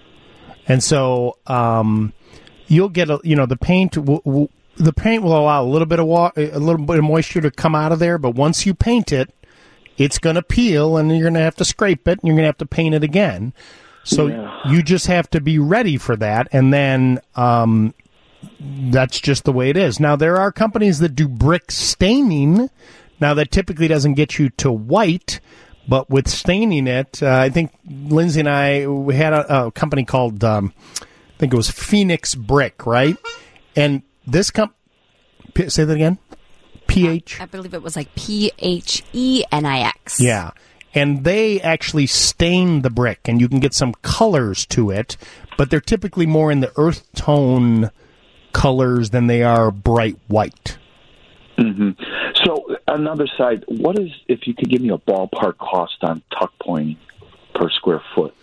And so um, you'll get a, you know, the paint. W- w- the paint will allow a little bit of wa- a little bit of moisture to come out of there, but once you paint it, it's going to peel, and you're going to have to scrape it, and you're going to have to paint it again. So yeah. you just have to be ready for that, and then um, that's just the way it is. Now, there are companies that do brick staining. Now, that typically doesn't get you to white, but with staining it, uh, I think Lindsay and I, we had a, a company called, um, I think it was Phoenix Brick, right? And this company, say that again? P H? I believe it was like P H E N I X. Yeah. And they actually stain the brick, and you can get some colors to it, but they're typically more in the earth tone colors than they are bright white. Mm-hmm. So, another side, what is, if you could give me a ballpark cost on tuck pointing per square foot?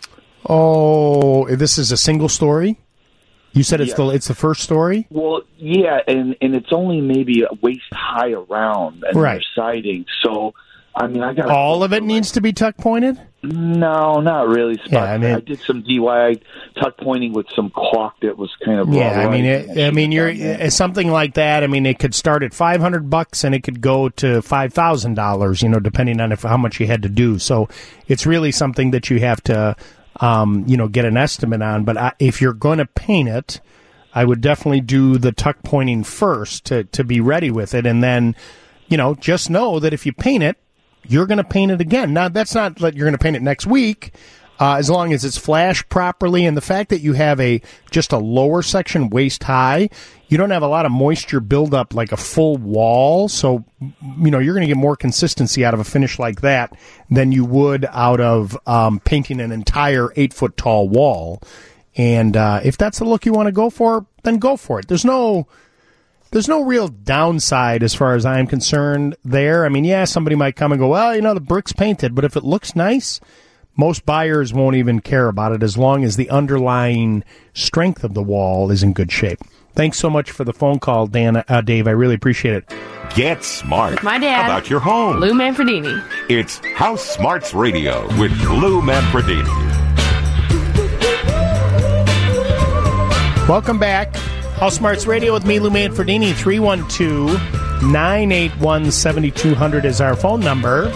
Oh, this is a single story? You said it's yes. the it's the first story? Well, yeah, and, and it's only maybe waist high around and right. siding, so... I mean, I got all of it needs to be tuck pointed. No, not really. Spot. Yeah, I mean, I did some D I Y tuck pointing with some caulk that was kind of yeah. I mean, it, I mean, you're something like that. I mean, it could start at five hundred bucks and it could go to five thousand dollars. You know, depending on if how much you had to do. So it's really something that you have to, um, you know, get an estimate on. But I, if you're going to paint it, I would definitely do the tuck pointing first to to be ready with it, and then, you know, just know that if you paint it, you're going to paint it again. Now, that's not that you're going to paint it next week, uh, as long as it's flashed properly. And the fact that you have a just a lower section waist high, you don't have a lot of moisture buildup like a full wall. So, you know, you're going to get more consistency out of a finish like that than you would out of um, painting an entire eight-foot tall wall. And uh, if that's the look you want to go for, then go for it. There's no... There's no real downside as far as I'm concerned there. I mean, yeah, somebody might come and go, well, you know, the brick's painted, but if it looks nice, most buyers won't even care about it as long as the underlying strength of the wall is in good shape. Thanks so much for the phone call, Dan, uh, Dave. I really appreciate it. Get smart with my dad about your home. Lou Manfredini. It's House Smarts Radio with Lou Manfredini. Welcome back. House Smarts Radio with me, Lou Manfredini. three one two, nine eight one, seven two zero zero is our phone number.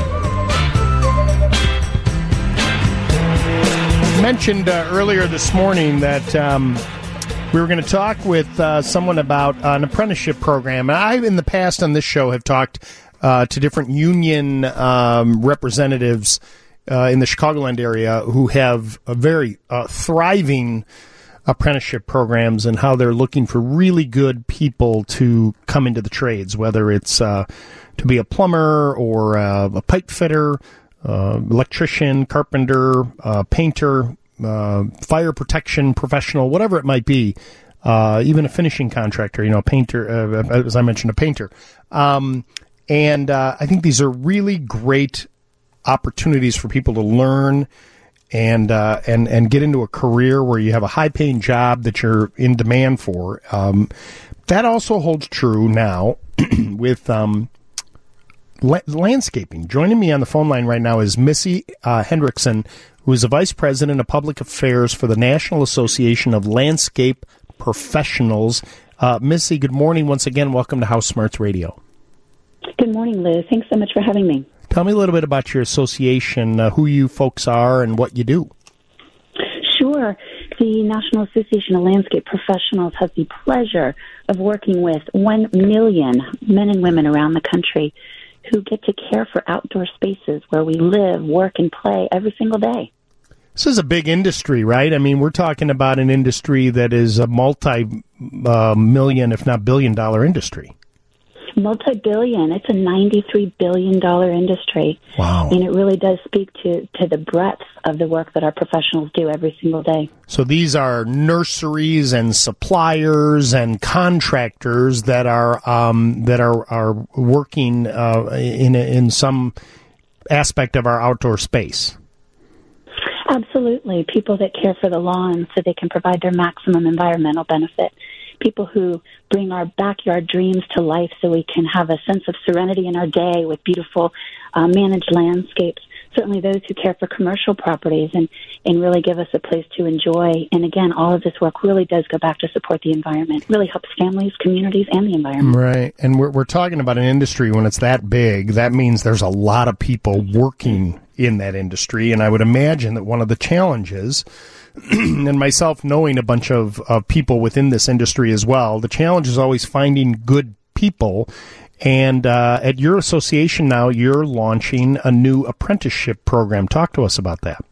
Mentioned uh, earlier this morning that um, we were going to talk with uh, someone about uh, an apprenticeship program. And I, in the past on this show, have talked uh, to different union um, representatives uh, in the Chicagoland area who have a very uh, thriving apprenticeship programs and how they're looking for really good people to come into the trades, whether it's uh, to be a plumber or uh, a pipe fitter, uh, electrician, carpenter, uh, painter, uh, fire protection professional, whatever it might be, uh, even a finishing contractor, you know, a painter, uh, as I mentioned, a painter. Um, and uh, I think these are really great opportunities for people to learn and uh, and and get into a career where you have a high-paying job that you're in demand for. Um, that also holds true now with um, la- landscaping. Joining me on the phone line right now is Missy uh, Hendrickson, who is the Vice President of Public Affairs for the National Association of Landscape Professionals. Uh, Missy, good morning once again. Welcome to House Smarts Radio. Good morning, Lou. Thanks so much for having me. Tell me a little bit about your association, uh, who you folks are, and what you do. Sure. The National Association of Landscape Professionals has the pleasure of working with one million men and women around the country who get to care for outdoor spaces where we live, work, and play every single day. This is a big industry, right? I mean, we're talking about an industry that is a multi-million, uh, if not billion-dollar industry. Multi-billion. It's a ninety-three billion dollars industry. Wow. And it really does speak to, to the breadth of the work that our professionals do every single day. So these are nurseries and suppliers and contractors that are um, that are are working uh, in in some aspect of our outdoor space. Absolutely. People that care for the lawn so they can provide their maximum environmental benefit. People who bring our backyard dreams to life so we can have a sense of serenity in our day with beautiful uh, managed landscapes. Certainly those who care for commercial properties and, and really give us a place to enjoy. And again, all of this work really does go back to support the environment. It really helps families, communities, and the environment. Right. And we're, we're talking about an industry when it's that big. That means there's a lot of people working in that industry. And I would imagine that one of the challenges, and myself knowing a bunch of, of people within this industry as well, the challenge is always finding good people. And uh, at your association now, you're launching a new apprenticeship program. Talk to us about that.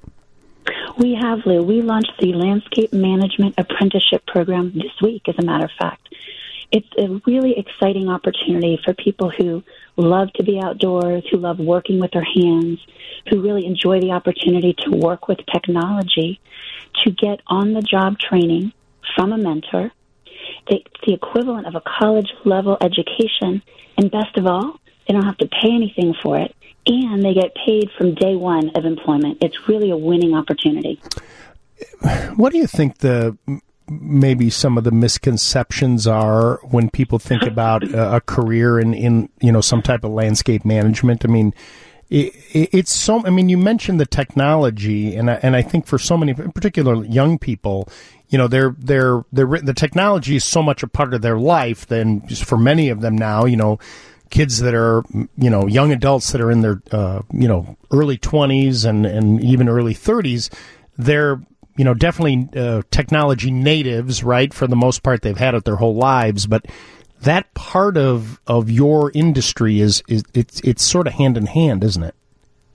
We have, Lou. We launched the Landscape Management Apprenticeship Program this week, as a matter of fact. It's a really exciting opportunity for people who love to be outdoors, who love working with their hands, who really enjoy the opportunity to work with technology, to get on-the-job training from a mentor. It's the equivalent of a college-level education, and best of all, they don't have to pay anything for it, and they get paid from day one of employment. It's really a winning opportunity. What do you think the maybe some of the misconceptions are when people think about a, a career in, in you know some type of landscape management? I mean, it, it, it's so. I mean, you mentioned the technology, and I, and I think for so many, in particular, young people, you know, they're they're they're the technology is so much a part of their life. Then, just for many of them now, you know, kids that are you know young adults that are in their uh, you know early twenties and and even early thirties, they're you know, definitely uh, technology natives, right? For the most part, they've had it their whole lives. But that part of, of your industry is, is it's it's sort of hand in hand, isn't it?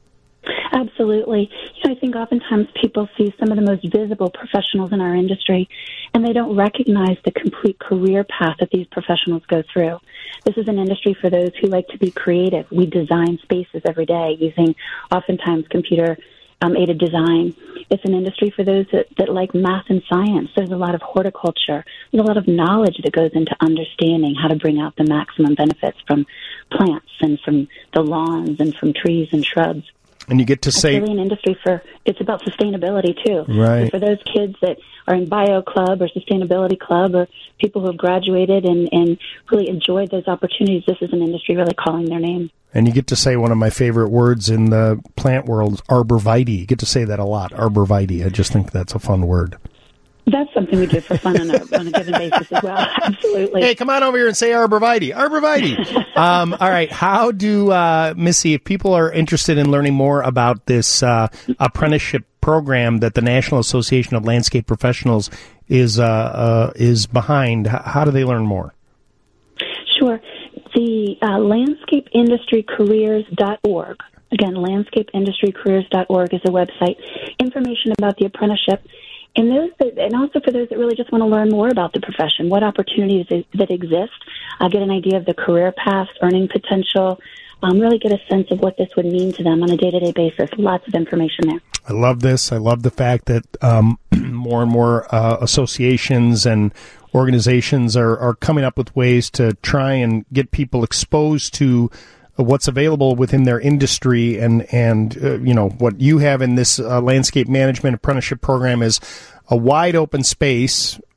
Absolutely. You know, I think oftentimes people see some of the most visible professionals in our industry, and they don't recognize the complete career path that these professionals go through. This is an industry for those who like to be creative. We design spaces every day using oftentimes computer Um, aided design. It's an industry for those that, that like math and science. There's a lot of horticulture. There's a lot of knowledge that goes into understanding how to bring out the maximum benefits from plants and from the lawns and from trees and shrubs. And you get to it's say... It's really an industry for, it's about sustainability too. Right. So for those kids that are in Bio Club or Sustainability Club or people who have graduated and, and really enjoyed those opportunities, this is an industry really calling their name. And you get to say one of my favorite words in the plant world, arborvitae. You get to say that a lot, arborvitae. I just think that's a fun word. That's something we do for fun on a, on a given basis as well. Absolutely. Hey, come on over here and say arborvitae. Arborvitae. um, all right. How do, uh, Missy, if people are interested in learning more about this uh, apprenticeship program that the National Association of Landscape Professionals is uh, uh, is behind, how do they learn more? Sure. The uh, landscape industry careers dot org. Again, landscape industry careers dot org is a website. Information about the apprenticeship. And those that, and also for those that really just want to learn more about the profession, what opportunities that exist, uh, get an idea of the career path, earning potential, um, really get a sense of what this would mean to them on a day-to-day basis. Lots of information there. I love this. I love the fact that um, more and more uh, associations and organizations are, are coming up with ways to try and get people exposed to what's available within their industry, and and uh, you know what you have in this uh, landscape management apprenticeship program is a wide open space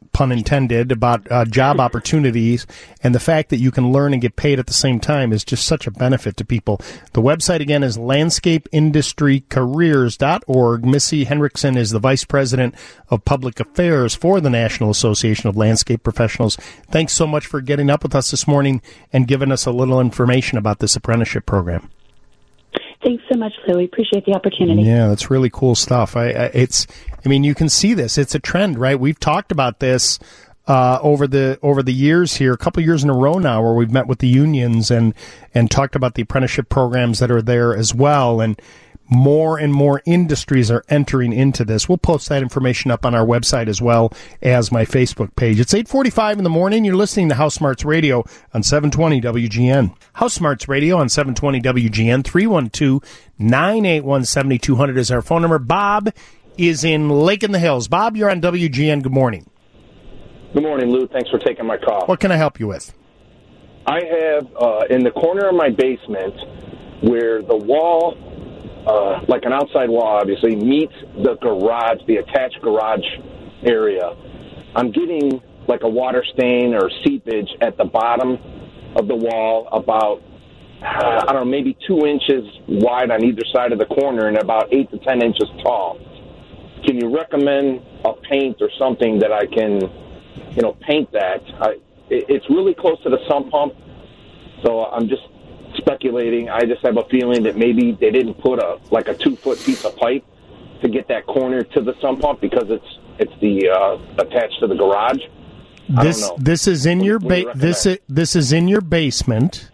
pun intended, about uh, job opportunities, and the fact that you can learn and get paid at the same time is just such a benefit to people. The website, again, is landscape industry careers dot org. Missy Henriksen is the Vice President of Public Affairs for the National Association of Landscape Professionals. Thanks so much for getting up with us this morning and giving us a little information about this apprenticeship program. Thanks so much, Lou. We appreciate the opportunity. Yeah, that's really cool stuff. I, I it's, I mean, you can see this. It's a trend, right? We've talked about this uh, over the over the years here, a couple of years in a row now, where we've met with the unions and and talked about the apprenticeship programs that are there as well. And more and more industries are entering into this. We'll post that information up on our website as well as my Facebook page. It's eight forty-five in the morning. You're listening to House Smarts Radio on seven twenty W G N. House Smarts Radio on seven twenty W G N. three one two, nine eight one, seven two zero zero is our phone number. Bob is in Lake in the Hills. Bob, you're on W G N. Good morning. Good morning, Lou. Thanks for taking my call. What can I help you with? I have, uh, in the corner of my basement, where the wall, uh, like an outside wall, obviously, meets the garage, the attached garage area, I'm getting like a water stain or seepage at the bottom of the wall, about, uh, I don't know, maybe two inches wide on either side of the corner and about eight to ten inches tall. Can you recommend a paint or something that I can, you know, paint that? I, it, it's really close to the sump pump, so I'm just speculating. I just have a feeling that maybe they didn't put a like a two foot piece of pipe to get that corner to the sump pump because it's it's the uh, attached to the garage. I This don't know. this is in your ba- this is, this is in your basement.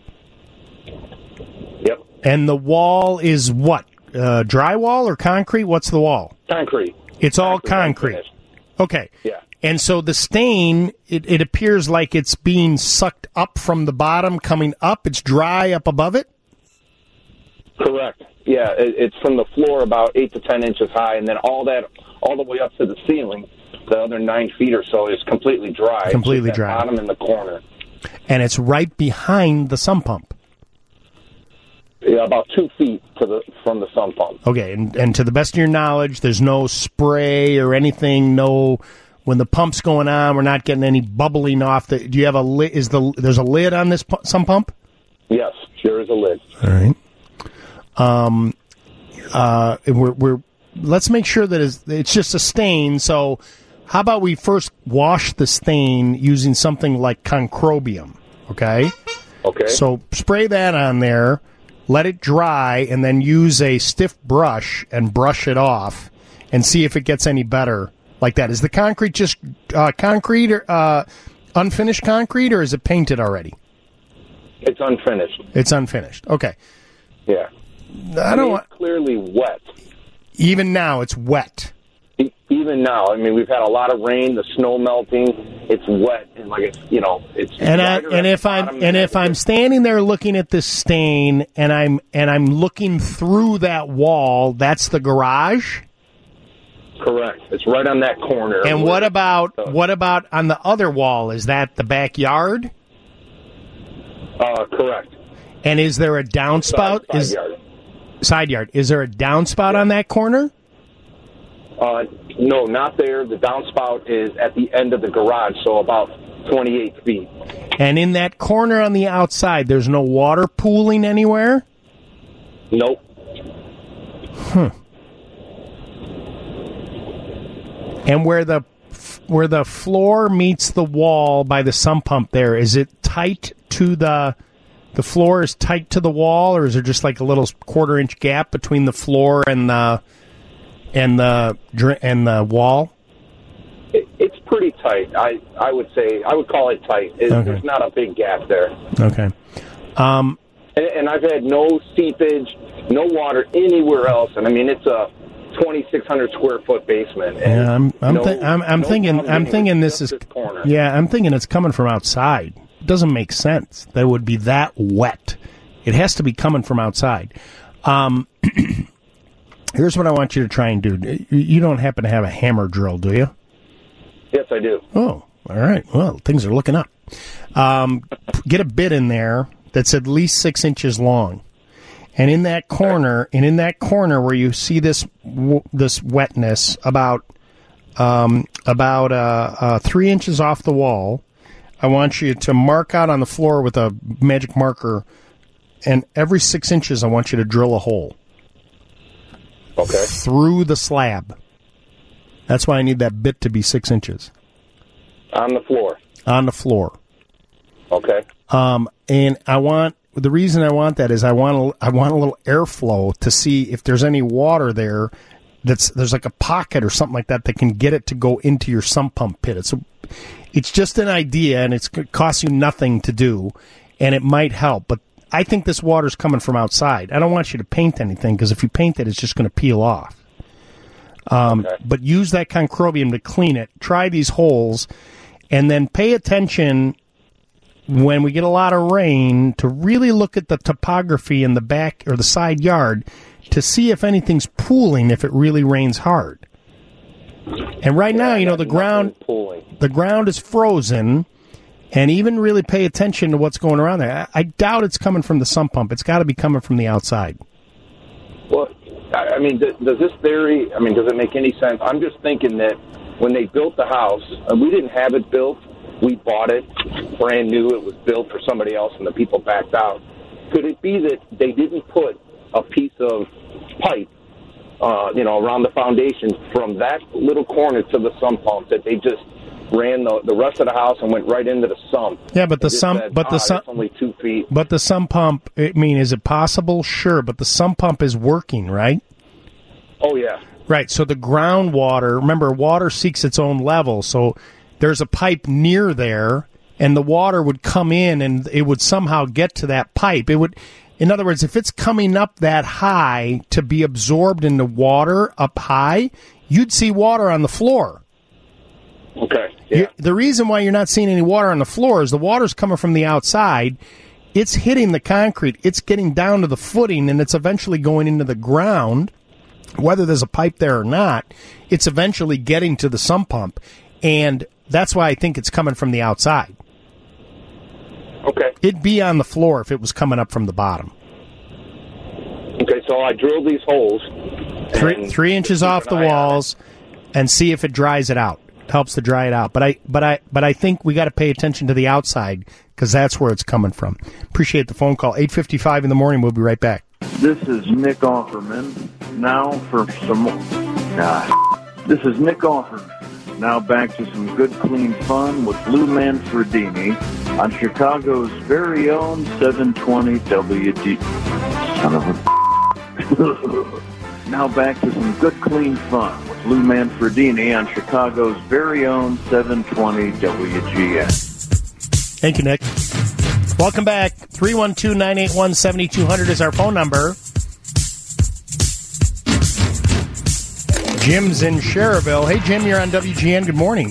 Yep. And the wall is what? Uh, drywall or concrete? What's the wall? Concrete. It's all concrete. Okay. Yeah. And so the stain, it, it appears like it's being sucked up from the bottom, coming up. It's dry up above it? Correct. Yeah, it, it's from the floor about eight to ten inches high, and then all that, all the way up to the ceiling, the other nine feet or so is completely dry. Completely It's just that dry. Bottom in the corner. And it's right behind the sump pump. Yeah, about two feet to the from the sump pump. Okay, and, and to the best of your knowledge, there's no spray or anything, no... When the pump's going on, we're not getting any bubbling off. The, do you have a lid? Is the there's a lid on this pu- sump pump? Yes, there is a lid. All right. Um. Uh. We're we're. Let's make sure that it's, it's just a stain. So, how about we first wash the stain using something like concrobium? Okay. Okay. So spray that on there, let it dry, and then use a stiff brush and brush it off, and see if it gets any better. Like that. Is the concrete just uh, concrete or uh, unfinished concrete, or is it painted already? It's unfinished. It's unfinished. Okay. Yeah. I don't mean, want. It's clearly wet. Even now, it's wet. E- Even now, I mean, we've had a lot of rain, the snow melting. It's wet, and like it's you know, it's. And I wider and at if the I'm bottom and than if I'm standing there looking at this stain, and I'm and I'm looking through that wall, that's the garage. Correct. It's right on that corner. And where- what about what about on the other wall? Is that the backyard? Uh, correct. And is there a downspout? Side- Is side yard. side yard? Is there a downspout on that corner? Uh, no, not there. The downspout is at the end of the garage, so about twenty-eight feet. And in that corner on the outside, there's no water pooling anywhere? Nope. Hmm. And where the where the floor meets the wall by the sump pump there, is it tight to the the floor is tight to the wall, or is there just like a little quarter inch gap between the floor and the and the dr- and the wall? It, it's pretty tight. I, I would say I would call it tight. It, Okay. There's not a big gap there. Okay. Um, and, and I've had no seepage, no water anywhere else. And I mean, it's a twenty-six hundred square foot basement. And yeah, I'm I'm, no- thi- I'm, I'm no thinking problem I'm getting thinking to this just is this corner. yeah I'm thinking it's coming from outside. It doesn't make sense that it would be that wet. It has to be coming from outside. Um, here's what I want you to try and do. You- You don't happen to have a hammer drill, do you? Yes, I do. Oh, all right. Well, things are looking up. Um, get a bit in there that's at least six inches long, and in that corner, and in that corner where you see this w- this wetness, about um, about uh, uh, three inches off the wall. I want you to mark out on the floor with a magic marker, and every six inches I want you to drill a hole. Okay. Through the slab. That's why I need that bit to be six inches. On the floor. On the floor. Okay. Um, and I want the reason I want that is I want a, I want a little airflow to see if there's any water there. That's there's like a pocket or something like that that can get it to go into your sump pump pit. It's a, it's just an idea, and it's, it costs you nothing to do, and it might help. But I think this water's coming from outside. I don't want you to paint anything because if you paint it, it's just going to peel off. Um, okay. But use that concrobium to clean it. Try these holes, and then pay attention when we get a lot of rain to really look at the topography in the back or the side yard to see if anything's pooling if it really rains hard. And right now, you know, the ground the ground is frozen, and even really pay attention to what's going around there. I, I doubt it's coming from the sump pump. It's got to be coming from the outside. Well, I mean, does, does this theory, I mean, does it make any sense? I'm just thinking that when they built the house, and we didn't have it built, we bought it brand new, it was built for somebody else, and the people backed out. Could it be that they didn't put a piece of pipe, uh, you know, around the foundation from that little corner to the sump pump, that they just ran the, the rest of the house and went right into the sump? Yeah, but the sump, said, but the ah, sump, only two feet. But the sump pump, I mean, is it possible? Sure, but the sump pump is working, right? Oh yeah, right. So the groundwater, remember, water seeks its own level. So there's a pipe near there, and the water would come in, and it would somehow get to that pipe. It would. In other words, if it's coming up that high to be absorbed into water up high, you'd see water on the floor. Okay. Yeah. You, the reason why you're not seeing any water on the floor is the water's coming from the outside. It's hitting the concrete. It's getting down to the footing, and it's eventually going into the ground. Whether there's a pipe there or not, it's eventually getting to the sump pump. And that's why I think it's coming from the outside. Okay. It'd be on the floor if it was coming up from the bottom. Okay, so I drilled these holes. Three, three inches off the walls, and see if it dries it out. It helps to dry it out. But I, but I, but I think we got to pay attention to the outside because that's where it's coming from. Appreciate the phone call. eight fifty-five in the morning. We'll be right back. This is Nick Offerman. Now for some. Uh, this is Nick Offerman. Now back to some good, clean fun with Lou Manfredini on Chicago's very own seven twenty W G. Son of a. Now back to some good, clean fun with Lou Manfredini on Chicago's very own seven twenty W G N. Thank you, Nick. Welcome back. three one two, nine eight one, seven two zero zero is our phone number. Jim's in Cherville. Hey, Jim, you're on W G N. Good morning.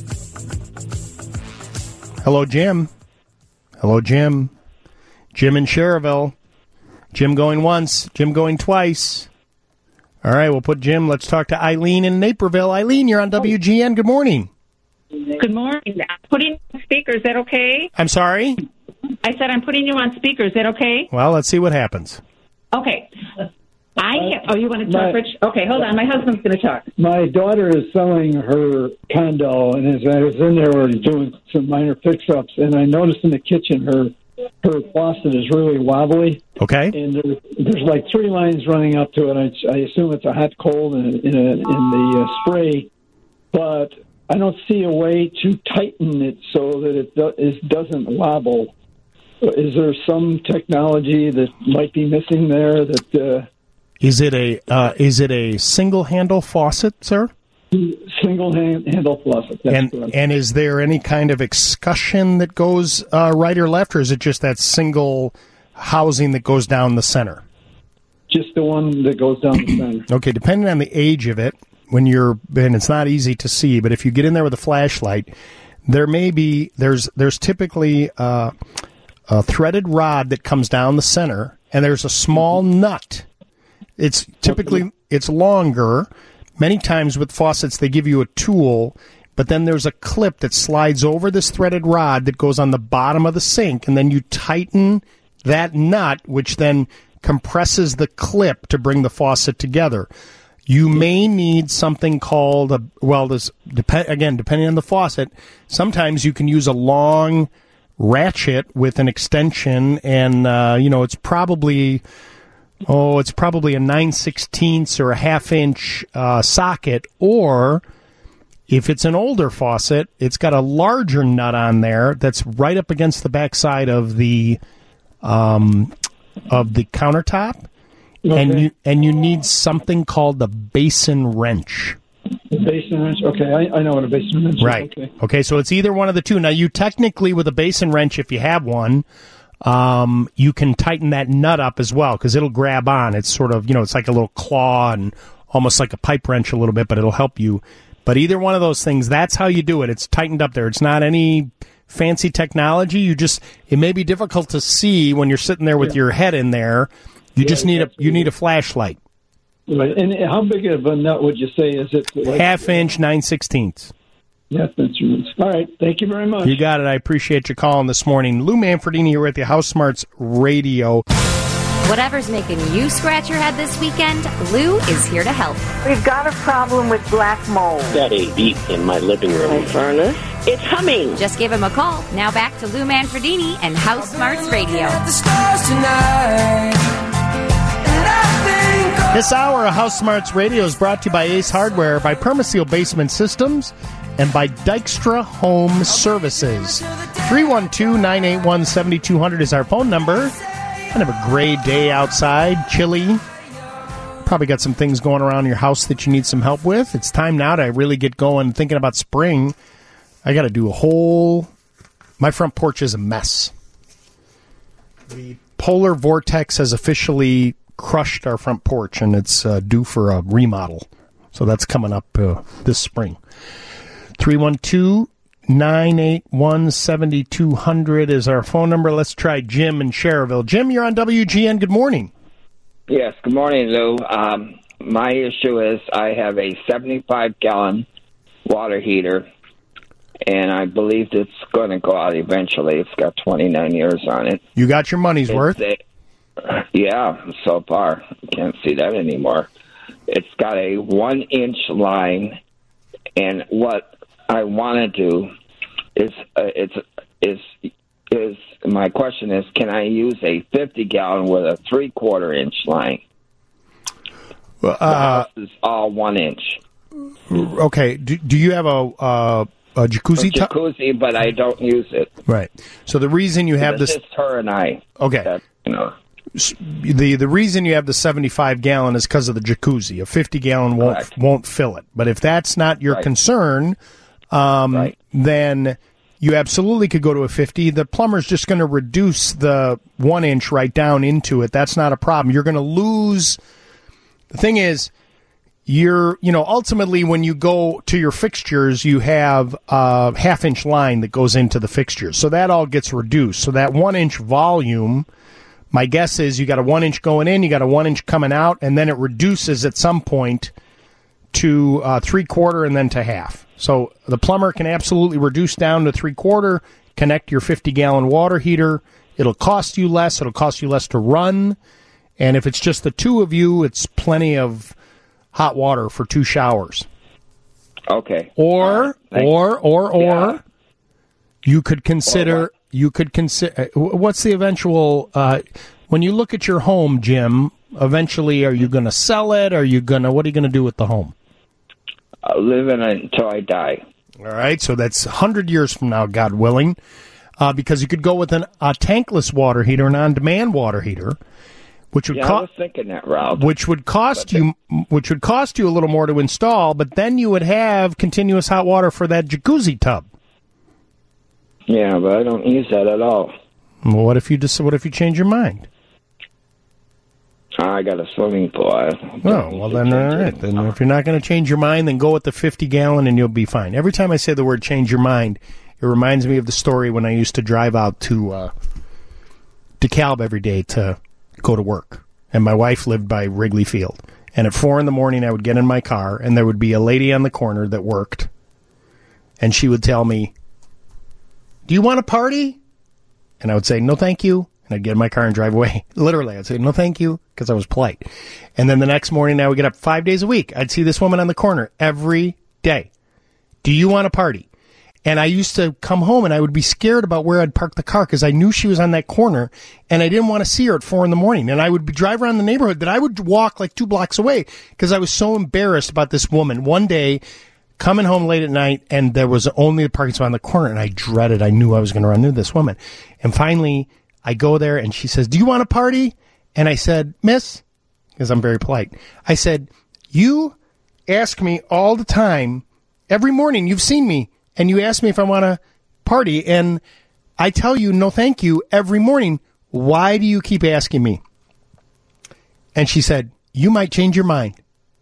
Hello, Jim. Hello, Jim. Jim in Cherville. Jim going once. Jim going twice. All right, we'll put Jim. Let's talk to Eileen in Naperville. Eileen, you're on W G N. Good morning. Good morning. I'm putting you on speaker. Is that okay? I'm sorry? I said I'm putting you on speaker. Is that okay? Well, let's see what happens. Okay. I oh, you want to talk, my, Rich? Okay, hold on. My husband's going to talk. My daughter is selling her condo, and as I was in there, we were doing some minor fix-ups, and I noticed in the kitchen her her faucet is really wobbly. Okay. And there, there's like three lines running up to it. I, I assume it's a hot cold in, in, a, in the uh, spray, but I don't see a way to tighten it so that it, do, it doesn't wobble. Is there some technology that might be missing there that... Uh, Is it a uh, is it a single handle faucet, sir? Single hand, handle faucet. That's and correct. And is there any kind of excussion that goes uh, right or left, or is it just that single housing that goes down the center? Just the one that goes down the center. Okay, depending on the age of it, when you're and it's not easy to see, but if you get in there with a flashlight, there may be there's there's typically uh, a threaded rod that comes down the center, and there's a small nut. It's typically, it's longer. Many times with faucets, they give you a tool, but then there's a clip that slides over this threaded rod that goes on the bottom of the sink, and then you tighten that nut, which then compresses the clip to bring the faucet together. you may need something called a well. This depend again depending on the faucet. Sometimes you can use a long ratchet with an extension, and uh, you know it's probably oh it's probably a nine sixteenths or a half inch uh, socket, or if it's an older faucet, it's got a larger nut on there that's right up against the backside of the um, of the countertop. Okay. And you and you need something called the basin wrench. The basin wrench. Okay, I, I know what a basin wrench is. Right. Okay. okay, so it's either one of the two. Now, you technically, with a basin wrench, if you have one, um, you can tighten that nut up as well because it'll grab on. It's sort of, you know, it's like a little claw and almost like a pipe wrench a little bit, but it'll help you. But either one of those things, that's how you do it. It's tightened up there. It's not any fancy technology. You just, it may be difficult to see when you're sitting there with yeah. your head in there. You yeah, just need a you need a flashlight. Right. And how big of a nut would you say is it? Like, half inch, nine sixteenths. Half inch. All right. Thank you very much. You got it. I appreciate you calling this morning. Lou Manfredini here at the House Smarts Radio. Whatever's making you scratch your head this weekend, Lou is here to help. We've got a problem with black mold. Got a beep in my living room. My furnace. It's humming. Just give him a call. Now back to Lou Manfredini and House Smarts Radio. This hour of House Smarts Radio is brought to you by Ace Hardware, by Permaseal Basement Systems, and by Dykstra Home Services. three one two, nine eight one, seven two zero zero is our phone number. Kind of a gray day outside, chilly. Probably got some things going around your house that you need some help with. It's time now to really get going thinking about spring. I got to do a whole... My front porch is a mess. The polar vortex has officially crushed our front porch, and it's uh, due for a remodel. So that's coming up uh, this spring. three one two, nine eight one, seven two zero zero is our phone number. Let's try Jim in Cherville. Jim, you're on W G N. Good morning. Yes, good morning, Lou. Um, my issue is I have a seventy-five gallon water heater, and I believe it's going to go out eventually. It's got twenty-nine years on it. You got your money's it's worth? A, yeah, so far. Can't see that anymore. It's got a one-inch line, and what I want to do is, uh, it's is is my question is, can I use a fifty gallon with a three-quarter inch line? Well, uh, the house is all one inch. Okay. Do, do you have a... Uh, A jacuzzi, a jacuzzi, tu- but I don't use it. Right. So the reason you have it's this, just her and I. Okay. That, you know, the the reason you have the seventy-five gallon is because of the jacuzzi. A fifty gallon won't Correct. won't fill it. But if that's not your right. concern, um, right. then you absolutely could go to a fifty. The plumber's just going to reduce the one inch right down into it. That's not a problem. You're going to lose. The thing is, you're, you know, ultimately when you go to your fixtures, you have a half inch line that goes into the fixtures. So that all gets reduced. So that one inch volume, my guess is you got a one inch going in, you got a one inch coming out, and then it reduces at some point to uh, three quarter and then to half. So the plumber can absolutely reduce down to three quarter, connect your fifty gallon water heater. It'll cost you less. It'll cost you less to run. And if it's just the two of you, it's plenty of hot water for two showers. Okay. Or, right. or, or, or, yeah. you could consider, you could consider, what's the eventual, uh, when you look at your home, Jim, eventually are you going to sell it? Are you going to, what are you going to do with the home? I'll live in it until I die. All right. So that's one hundred years from now, God willing, uh, because you could go with an, a tankless water heater, an on-demand water heater. Which would yeah, co- I was thinking that, Rob. Which would cost but you, the- which would cost you a little more to install, but then you would have continuous hot water for that jacuzzi tub. Yeah, but I don't use that at all. Well, what if you just? What if you change your mind? I got a swimming pool. I oh, well then, all right. Then if you're not going to change your mind, then go with the fifty gallon, and you'll be fine. Every time I say the word "change your mind," it reminds me of the story when I used to drive out to uh, DeKalb every day to go to work, and my wife lived by Wrigley Field, and at four in the morning I would get in my car and there would be a lady on the corner that worked, and she would tell me, "Do you want a party?" And I would say, "No thank you," and I'd get in my car and drive away. Literally, I'd say, no, thank you, because I was polite. And then the next morning, I would get up five days a week. I'd see this woman on the corner every day. Do you want to party? And I used to come home and I would be scared about where I'd park the car because I knew she was on that corner and I didn't want to see her at four in the morning. And I would be, drive around the neighborhood that I would walk like two blocks away because I was so embarrassed about this woman. One day, coming home late at night, and there was only the parking spot on the corner, and I dreaded. I knew I was going to run into this woman. And finally, I go there, and she says, do you want to party? And I said, miss, because I'm very polite, I said, you ask me all the time, every morning, you've seen me, and you ask me if I want to party, and I tell you no thank you every morning. Why do you keep asking me? And she said, you might change your mind.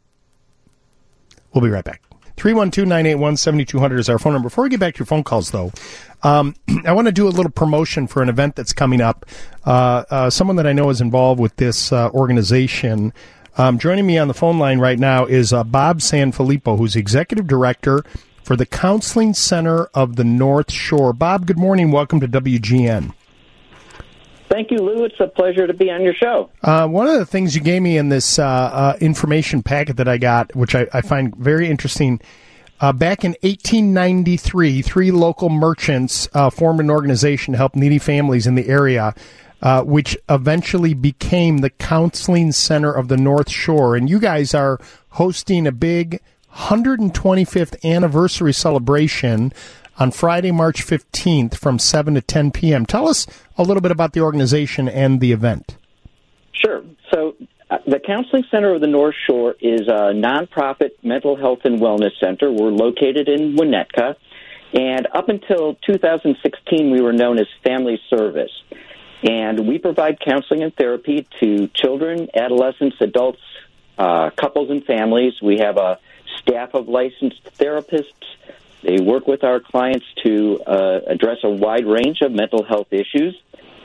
We'll be right back. three one two, nine eight one, seven two zero zero is our phone number. Before we get back to your phone calls, though, um, I want to do a little promotion for an event that's coming up. Uh, uh, someone that I know is involved with this uh, organization. Um, joining me on the phone line right now is uh, Bob Sanfilippo, who's Executive Director for the Counseling Center of the North Shore. Bob, good morning. Welcome to W G N. Thank you, Lou. It's a pleasure to be on your show. Uh, one of the things you gave me in this uh, uh, information packet that I got, which I, I find very interesting, uh, back in eighteen ninety-three, three local merchants uh, formed an organization to help needy families in the area, uh, which eventually became the Counseling Center of the North Shore. And you guys are hosting a big one hundred twenty-fifth anniversary celebration on Friday, March fifteenth from seven to ten p.m. Tell us a little bit about the organization and the event. Sure. So uh, the Counseling Center of the North Shore is a nonprofit mental health and wellness center. We're located in Winnetka. And up until two thousand sixteen, we were known as Family Service. And we provide counseling and therapy to children, adolescents, adults, uh, couples, and families. We have a staff of licensed therapists. They work with our clients to uh, address a wide range of mental health issues.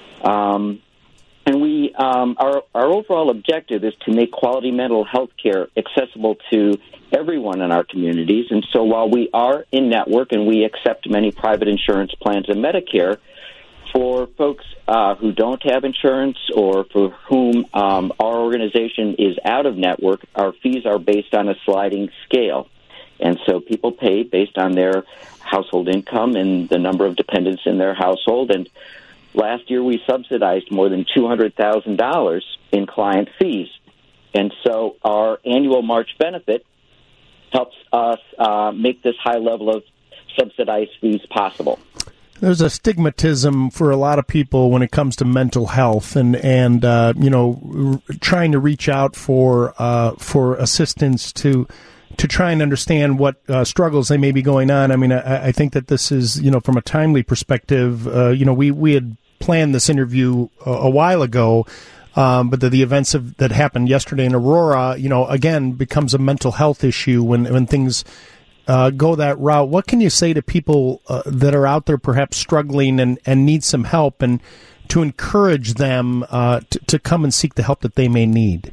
Um, and we, um, our, our overall objective is to make quality mental health care accessible to everyone in our communities. And so while we are in network and we accept many private insurance plans and Medicare, for folks uh, who don't have insurance or for whom um, our organization is out of network, our fees are based on a sliding scale. And so people pay based on their household income and the number of dependents in their household. And last year we subsidized more than two hundred thousand dollars in client fees. And so our annual March benefit helps us uh, make this high level of subsidized fees possible. There's a stigmatism for a lot of people when it comes to mental health, and and uh, you know, r- trying to reach out for uh, for assistance to to try and understand what uh, struggles they may be going on. I mean, I, I think that this is, you know, from a timely perspective. Uh, you know, we we had planned this interview a, a while ago, um, but the, the events of, that happened yesterday in Aurora, you know, again becomes a mental health issue when when things. Uh, go that route. What can you say to people uh, that are out there perhaps struggling and, and need some help, and to encourage them uh, to, to come and seek the help that they may need?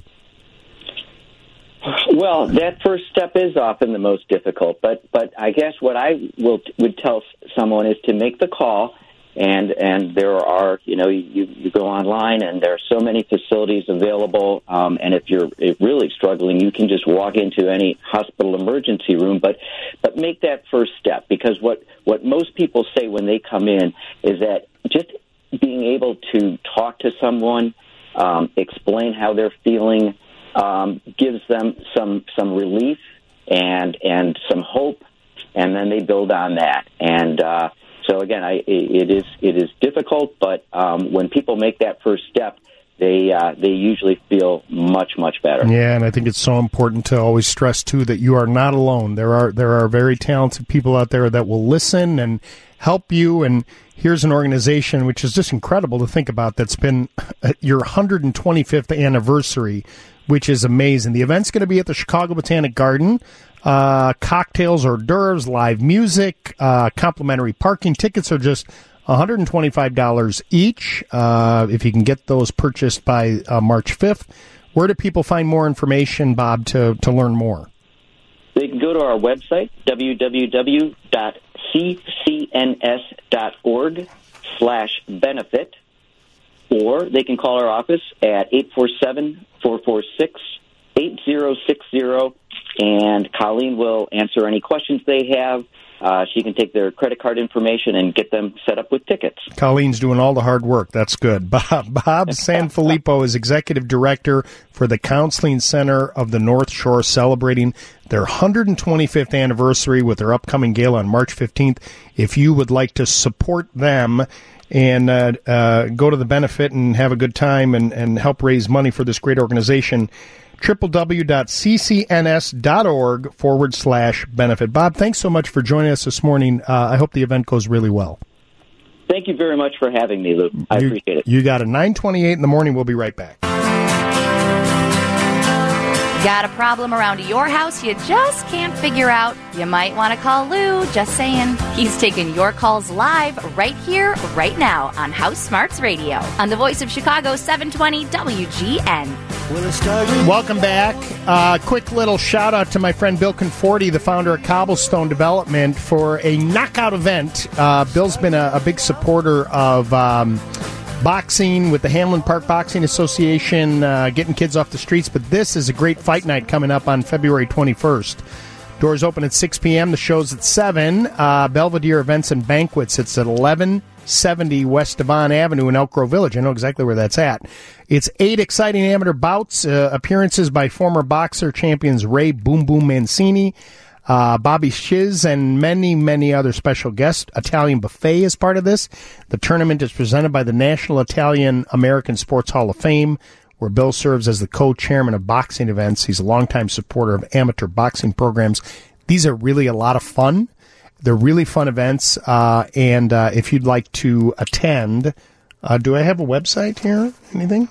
Well, that first step is often the most difficult, but but I guess what I will would tell someone is to make the call. And and there are, you know, you, you go online and there are so many facilities available. Um, and if you're really struggling, you can just walk into any hospital emergency room. But but make that first step, because what, what most people say when they come in is that just being able to talk to someone, um, explain how they're feeling, um, gives them some some relief and and some hope, and then they build on that. And uh, So again, I, it is it is difficult, but um, when people make that first step, they uh, they usually feel much much better. Yeah, and I think it's so important to always stress too that you are not alone. There are there are very talented people out there that will listen and help you. And here's an organization which is just incredible to think about. That's been your one hundred twenty-fifth anniversary, which is amazing. The event's going to be at the Chicago Botanic Garden. Uh, cocktails, hors d'oeuvres, live music, uh, complimentary parking. Tickets are just one hundred twenty-five dollars each, uh, if you can get those purchased by uh, March fifth. Where do people find more information, Bob, to, to learn more? They can go to our website, w w w dot c c n s dot org slash benefit. or they can call our office at eight four seven, four four six, eight zero six zero, and Colleen will answer any questions they have. Uh, she can take their credit card information and get them set up with tickets. Colleen's doing all the hard work. That's good. Bob, Bob Sanfilippo is Executive Director for the Counseling Center of the North Shore, celebrating their one hundred twenty-fifth anniversary with their upcoming gala on March fifteenth. If you would like to support them and uh, uh, go to the benefit and have a good time and, and help raise money for this great organization, www.ccns.org forward slash benefit. Bob, thanks so much for joining us this morning. Uh, I hope the event goes really well. Thank you very much for having me, Lou. I you, appreciate it. You got it. nine twenty-eight in the morning. We'll be right back. Got a problem around your house you just can't figure out? You might want to call Lou, just saying. He's taking your calls live right here, right now on House Smarts Radio on the voice of Chicago, seven twenty W G N. Welcome back. Uh, quick little shout out to my friend Bill Conforti, the founder of Cobblestone Development, for a knockout event. Uh, Bill's been a, a big supporter of um, boxing with the Hamlin Park Boxing Association, uh, getting kids off the streets. But this is a great fight night coming up on February twenty-first. Doors open at six p.m. The show's at seven. Uh, Belvedere Events and Banquets. It's at eleven seventy West Devon Avenue in Elk Grove Village. I know exactly where that's at. It's eight exciting amateur bouts, uh, appearances by former boxer champions Ray Boom Boom Mancini, uh, Bobby Shiz, and many, many other special guests. Italian buffet is part of this. The tournament is presented by the National Italian American Sports Hall of Fame, where Bill serves as the co-chairman of boxing events. He's a longtime supporter of amateur boxing programs. These are really a lot of fun. They're really fun events, uh, and uh, if you'd like to attend, uh, do I have a website here? Anything?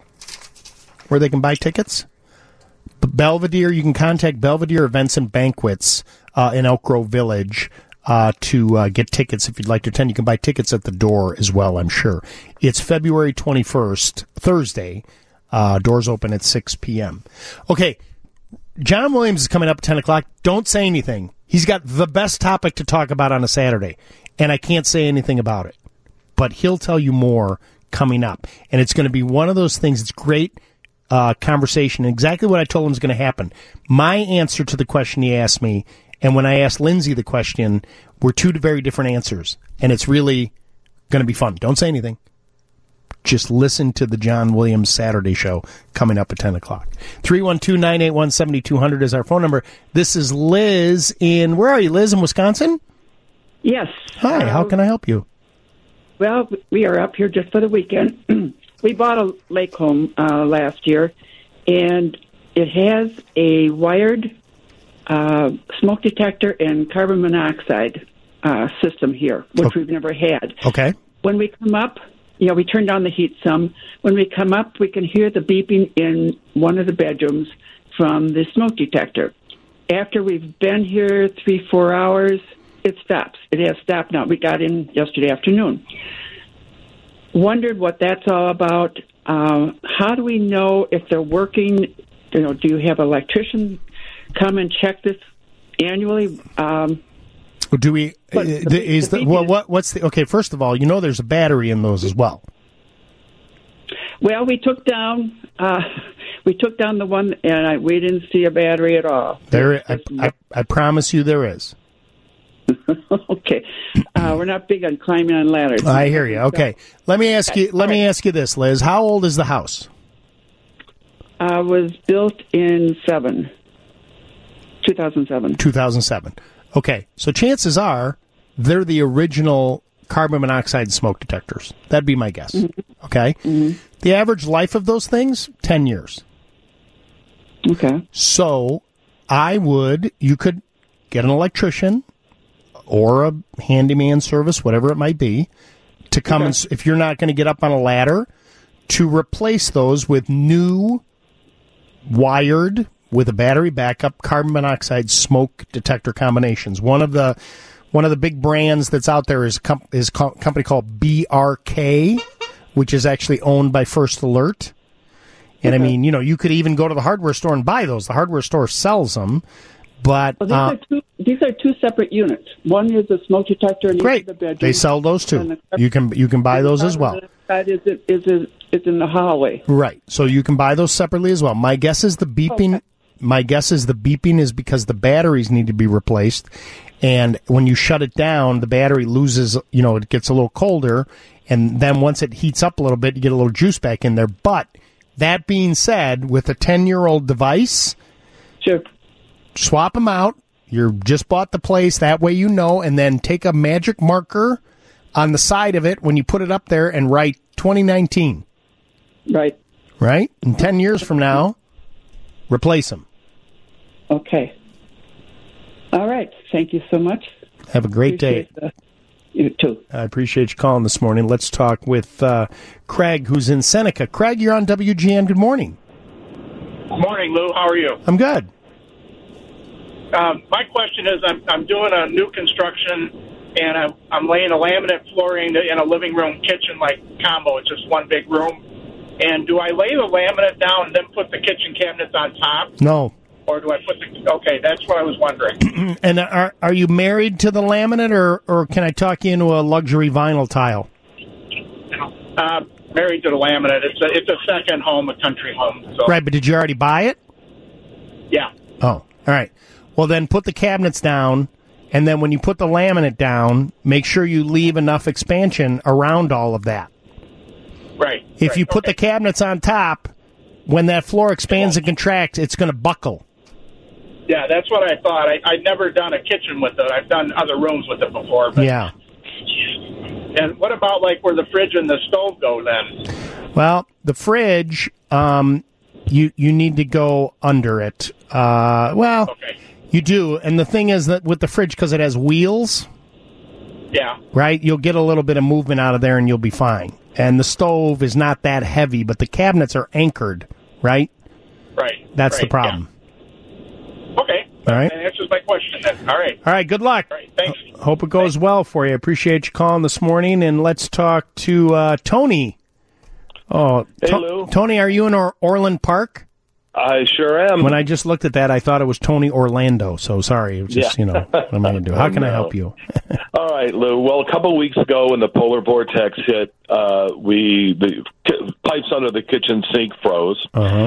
Where they can buy tickets? Belvedere, you can contact Belvedere Events and Banquets uh, in Elk Grove Village uh, to uh, get tickets if you'd like to attend. You can buy tickets at the door as well, I'm sure. It's February twenty-first, Thursday. Uh, doors open at six p.m. Okay, John Williams is coming up at ten o'clock. Don't say anything. He's got the best topic to talk about on a Saturday, and I can't say anything about it. But he'll tell you more coming up. And it's going to be one of those things. It's great uh, conversation. Exactly what I told him is going to happen. My answer to the question he asked me, and when I asked Lindsay the question, were two very different answers. And it's really going to be fun. Don't say anything. Just listen to the John Williams Saturday show coming up at ten o'clock. three one two, nine eight one, seven two zero zero is our phone number. This is Liz in, where are you, Liz, in Wisconsin? Yes. Hi, uh, how can I help you? Well, we are up here just for the weekend. We bought a lake home uh, last year, and it has a wired uh, smoke detector and carbon monoxide uh, system here, which okay. we've never had. Okay. When we come up, you know, we turn down the heat some. When we come up, we can hear the beeping in one of the bedrooms from the smoke detector. After we've been here three, four hours, it stops. It has stopped now. We got in yesterday afternoon. Wondered what that's all about. Uh, how do we know if they're working? You know, do you have an electrician come and check this annually? Um, Do we? But uh, the- is the the well? What? What's the? Okay, first of all, you know there's a battery in those as well. Well, we took down uh, we took down the one, and I, we didn't see a battery at all. There, I, I, I promise you, there is. Okay, uh, we're not big on climbing on ladders. I hear you. Okay, let me ask you. Let me ask you this, Liz. How old is the house? Uh, was built in seven, two thousand seven. Two thousand seven. Okay, so chances are they're the original carbon monoxide smoke detectors. That'd be my guess. Mm-hmm. Okay? Mm-hmm. The average life of those things, ten years. Okay. So I would, you could get an electrician or a handyman service, whatever it might be, to come okay. and, if you're not going to get up on a ladder, to replace those with new wired with a battery backup carbon monoxide smoke detector combinations. One of the one of the big brands that's out there is com- is a co- company called B R K, which is actually owned by First Alert. And okay. I mean, you know, you could even go to the hardware store and buy those. The hardware store sells them, but well, these, uh, are two, these are two separate units. One is a smoke detector, and great. the bedroom. They sell those too. The you can you can buy those as well. That is it is it is in the hallway. Right. So you can buy those separately as well. My guess is the beeping. Okay. My guess is the beeping is because the batteries need to be replaced, and when you shut it down, the battery loses. You know, it gets a little colder, and then once it heats up a little bit, you get a little juice back in there. But that being said, with a ten-year-old device, sure, swap them out. You just bought the place, that way you know, and then take a magic marker on the side of it when you put it up there and write twenty nineteen. Right. Right? And ten years from now, replace them. Okay. All right. Thank you so much. Have a great appreciate day. The, you too. I appreciate you calling this morning. Let's talk with uh, Craig, who's in Seneca. Craig, you're on W G N. Good morning. Good morning, Lou. How are you? I'm good. Um, my question is, I'm, I'm doing a new construction, and I'm, I'm laying a laminate flooring in a living room kitchen like combo. It's just one big room. And do I lay the laminate down and then put the kitchen cabinets on top? No. Or do I put the... Okay, that's what I was wondering. And are are you married to the laminate, or, or can I talk you into a luxury vinyl tile? Uh, married to the laminate. It's a, it's a second home, a country home. So. Right, but did you already buy it? Yeah. Oh, all right. Well, then put the cabinets down, and then when you put the laminate down, make sure you leave enough expansion around all of that. Right. If right, you put okay. the cabinets on top, when that floor expands and contracts, it's going to buckle. Yeah, that's what I thought. I, I'd never done a kitchen with it. I've done other rooms with it before. But, yeah. And what about like where the fridge and the stove go then? Well, the fridge, um, you you need to go under it. Uh, well, okay. You do. And the thing is that with the fridge, because it has wheels, yeah, right, you'll get a little bit of movement out of there and you'll be fine. And the stove is not that heavy, but the cabinets are anchored, right? Right. That's right, the problem. Yeah. Okay. All right. That answers my question then. All right. All right, good luck. All right, thanks. Hope it goes well for you. I appreciate you calling this morning, and let's talk to uh, Tony. Oh, hey, to- Lou. Tony, are you in or- Orland Park? I sure am. When I just looked at that, I thought it was Tony Orlando. So sorry. It was just, Yeah. you know, what am I going to do? How can I help you? All right, Lou. Well, a couple of weeks ago when the polar vortex hit, uh, we the ki- pipes under the kitchen sink froze, uh-huh.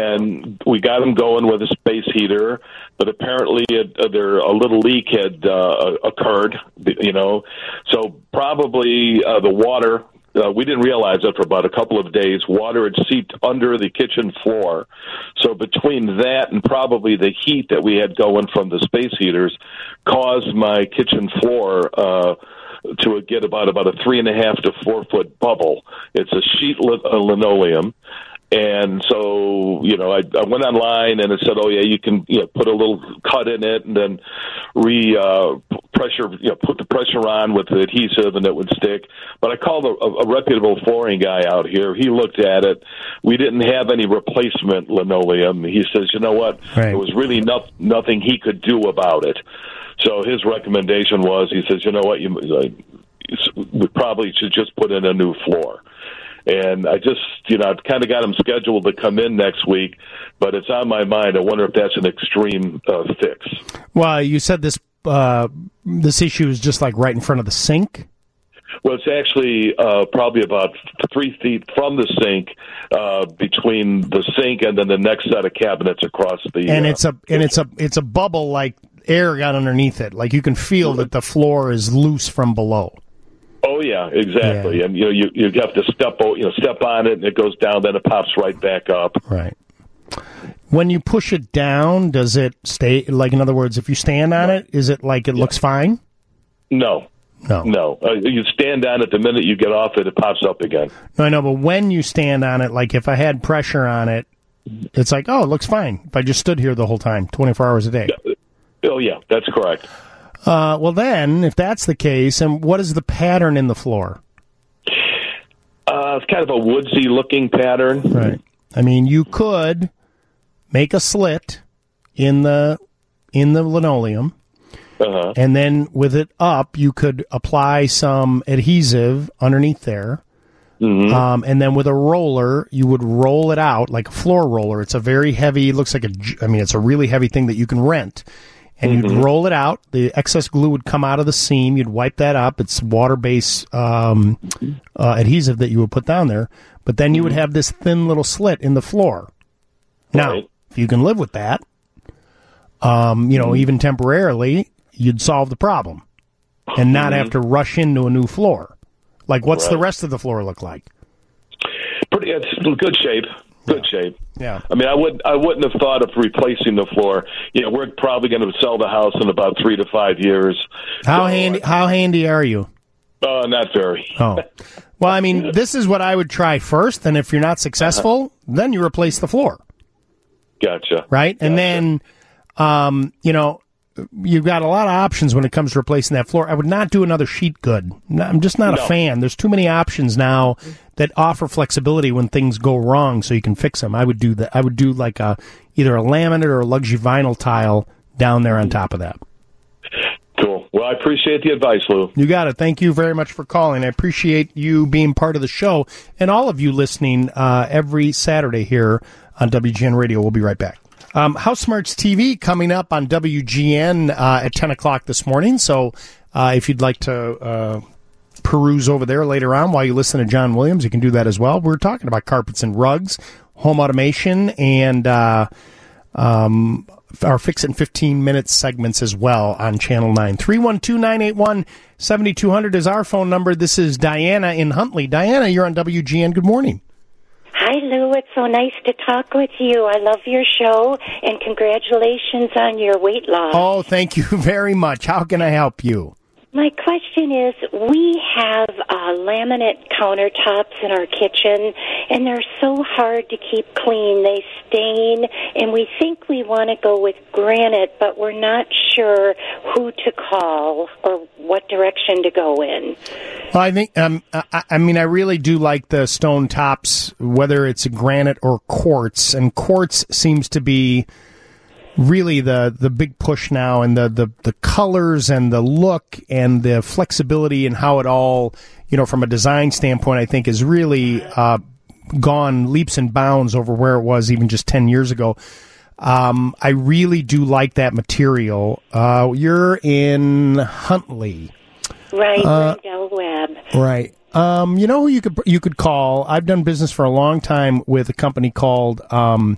and we got them going with a space heater, but apparently it, uh, there a little leak had uh, occurred, you know, so probably uh, the water... Uh, we didn't realize that for about a couple of days. Water had seeped under the kitchen floor. So between that and probably the heat that we had going from the space heaters caused my kitchen floor uh, to get about, about a three and a half to four foot bubble. It's a sheet li- uh, linoleum. And so, you know, I, I went online and it said, oh, yeah, you can you know, put a little cut in it and then re uh, pressure, you know, put the pressure on with the adhesive and it would stick. But I called a, a reputable flooring guy out here. He looked at it. We didn't have any replacement linoleum. He says, you know what? Right. There was really no, nothing he could do about it. So his recommendation was, he says, you know what? You, uh, we probably should just put in a new floor. And I just, you know, I've kind of got him scheduled to come in next week, but it's on my mind. I wonder if that's an extreme uh, fix. Well, you said this uh, this issue is just like right in front of the sink? Well, it's actually uh, probably about three feet from the sink, uh, between the sink and then the next set of cabinets across the. And uh, it's a and it's a it's a bubble like air got underneath it. Like you can feel that the floor is loose from below. Oh yeah, exactly. Yeah. And you know, you you have to step o- you know step on it, and it goes down, then it pops right back up. Right. When you push it down, does it stay? Like in other words, if you stand on it, is it like it looks fine? No. No. No. Uh, you stand on it, the minute you get off it, it pops up again. No, I know, but when you stand on it, like if I had pressure on it, it's like, oh, it looks fine. If I just stood here the whole time, twenty-four hours a day. Oh yeah, that's correct. Uh, well, then, if that's the case, and what is the pattern in the floor? Uh, it's kind of a woodsy looking pattern. Right. I mean, you could make a slit in the in the linoleum, uh-huh. and then with it up, you could apply some adhesive underneath there. Mm-hmm. Um, and then with a roller, you would roll it out like a floor roller. It's a very heavy, looks like a, I mean, it's a really heavy thing that you can rent. and you'd Mm-hmm. roll it out. The excess glue would come out of the seam. You'd wipe that up. It's water-based um, uh, adhesive that you would put down there. But then you would have this thin little slit in the floor. Now, Right. if you can live with that, um, you know, even temporarily, you'd solve the problem and not Mhm. have to rush into a new floor. Like, what's the Right. rest of the floor look like? Pretty, it's in good shape. Good shape. Yeah. I mean, I would I wouldn't have thought of replacing the floor. You know, we're probably going to sell the house in about three to five years. How handy? How handy are you? Uh, not very. Oh, well, I mean, this is what I would try first, and if you're not successful, then you replace the floor, Gotcha. right? And then, um, you know, you've got a lot of options when it comes to replacing that floor. I would not do another sheet good. No, I'm just not No. a fan. There's too many options now that offer flexibility when things go wrong, so you can fix them. I would do that. I would do like a either a laminate or a luxury vinyl tile down there on top of that. Cool. Well, I appreciate the advice, Lou. You got it. Thank you very much for calling. I appreciate you being part of the show and all of you listening uh, every Saturday here on W G N Radio. We'll be right back. Um, House Smarts T V coming up on W G N uh, at ten o'clock this morning. So uh, if you'd like to uh, peruse over there later on while you listen to John Williams, you can do that as well. We're talking about carpets and rugs, home automation, and uh, um, our Fix It in fifteen minutes segments as well on Channel nine. three one two, nine eight one, seven two zero zero is our phone number. This is Diana in Huntley. Diana, you're on W G N. Good morning. Hi, Lou. It's so nice to talk with you. I love your show, and congratulations on your weight loss. Oh, thank you very much. How can I help you? My question is, we have uh, laminate countertops in our kitchen, and they're so hard to keep clean. They stain, and we think we want to go with granite, but we're not sure who to call or what direction to go in. Well, I think, um, I, I mean, I really do like the stone tops, whether it's granite or quartz, and quartz seems to be really the the big push now, and the, the, the colors and the look and the flexibility and how it all, you know, from a design standpoint, I think is really uh, gone leaps and bounds over where it was even just ten years ago. Um, I really do like that material. Uh, you're in Huntley. Right, Uh, Del Webb. Right. Um, you know who you could you could call? I've done business for a long time with a company called um,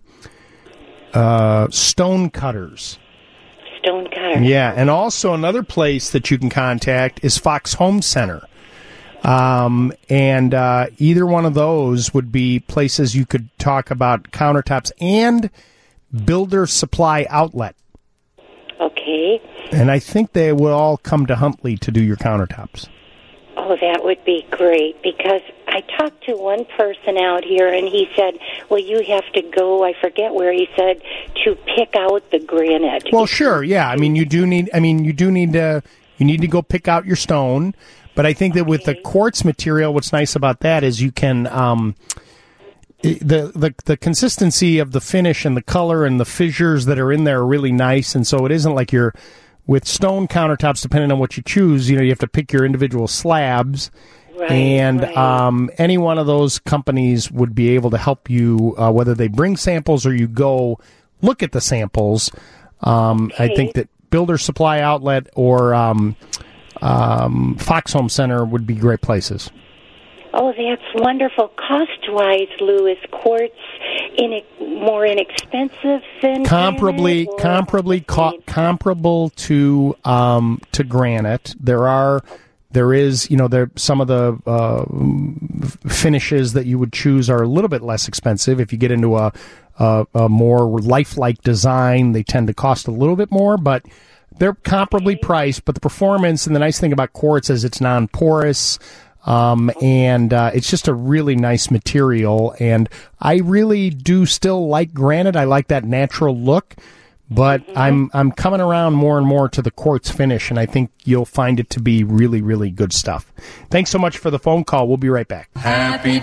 uh, Stone Cutters. Stone Cutter. Yeah, and also another place that you can contact is Fox Home Center. Um, and uh, either one of those would be places you could talk about countertops, and Builder Supply Outlet. Okay. And I think they will all come to Huntley to do your countertops. Oh, that would be great, because I talked to one person out here, and he said, well, you have to go, I forget where he said, to pick out the granite. Well, sure, yeah. I mean, you do need. I mean, you do need to. You need to go pick out your stone. But I think that with the quartz material, what's nice about that is you can um, the the the consistency of the finish and the color and the fissures that are in there are really nice, and so it isn't like you're with stone countertops. Depending on what you choose, you know, you have to pick your individual slabs. Right, and right. Um, any one of those companies would be able to help you, uh, whether they bring samples or you go look at the samples. Um, I Okay. think that Builder Supply Outlet or um, um, Fox Home Center would be great places. Oh, that's wonderful. Cost-wise, Lou, is quartz in more inexpensive than Comparably, granite, or- comparably, co- comparable to um, to granite. There are. There is, you know, there some of the uh, finishes that you would choose are a little bit less expensive. If you get into a, a, a more lifelike design, they tend to cost a little bit more, but they're comparably priced. But the performance, and the nice thing about quartz is it's non-porous, um, and uh, it's just a really nice material. And I really do still like granite. I like that natural look. But I'm I'm coming around more and more to the quartz finish, and I think you'll find it to be really, really good stuff. Thanks so much for the phone call. We'll be right back. Happy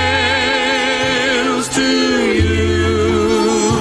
trails to you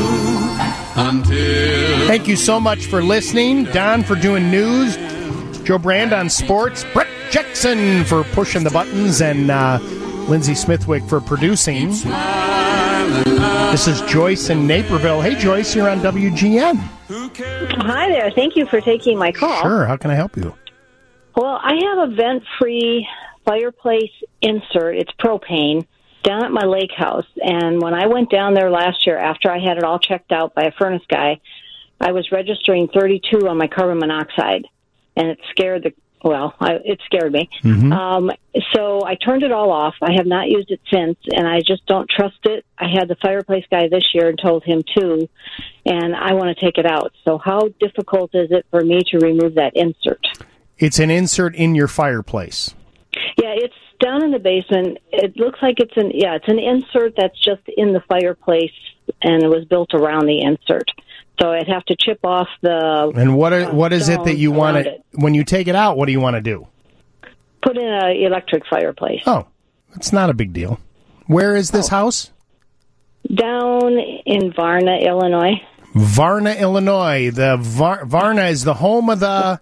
until... Thank you so much for listening. Don for doing news. Joe Brand on sports. Brett Jackson for pushing the buttons. And uh, Lindsay Smithwick for producing. This is Joyce in Naperville. Hey, Joyce, you're on W G N. Hi there. Thank you for taking my call. Sure. How can I help you? Well, I have a vent-free fireplace insert. It's propane down at my lake house. And when I went down there last year after I had it all checked out by a furnace guy, I was registering thirty-two on my carbon monoxide. And it scared the, well, I, it scared me. Mm-hmm. Um, so I turned it all off. I have not used it since, and I just don't trust it. I had the fireplace guy this year and told him too, and I want to take it out. So how difficult is it for me to remove that insert? It's an insert in your fireplace. Yeah, it's down in the basement. It looks like it's an, yeah, it's an insert that's just in the fireplace, and it was built around the insert. So I'd have to chip off the. And what are, what is it that you want around to, it. when you take it out, what do you want to do? Put in an electric fireplace. Oh, it's not a big deal. Where is this Oh. house? Down in Varna, Illinois. Varna, Illinois. The Var- Varna is the home of the.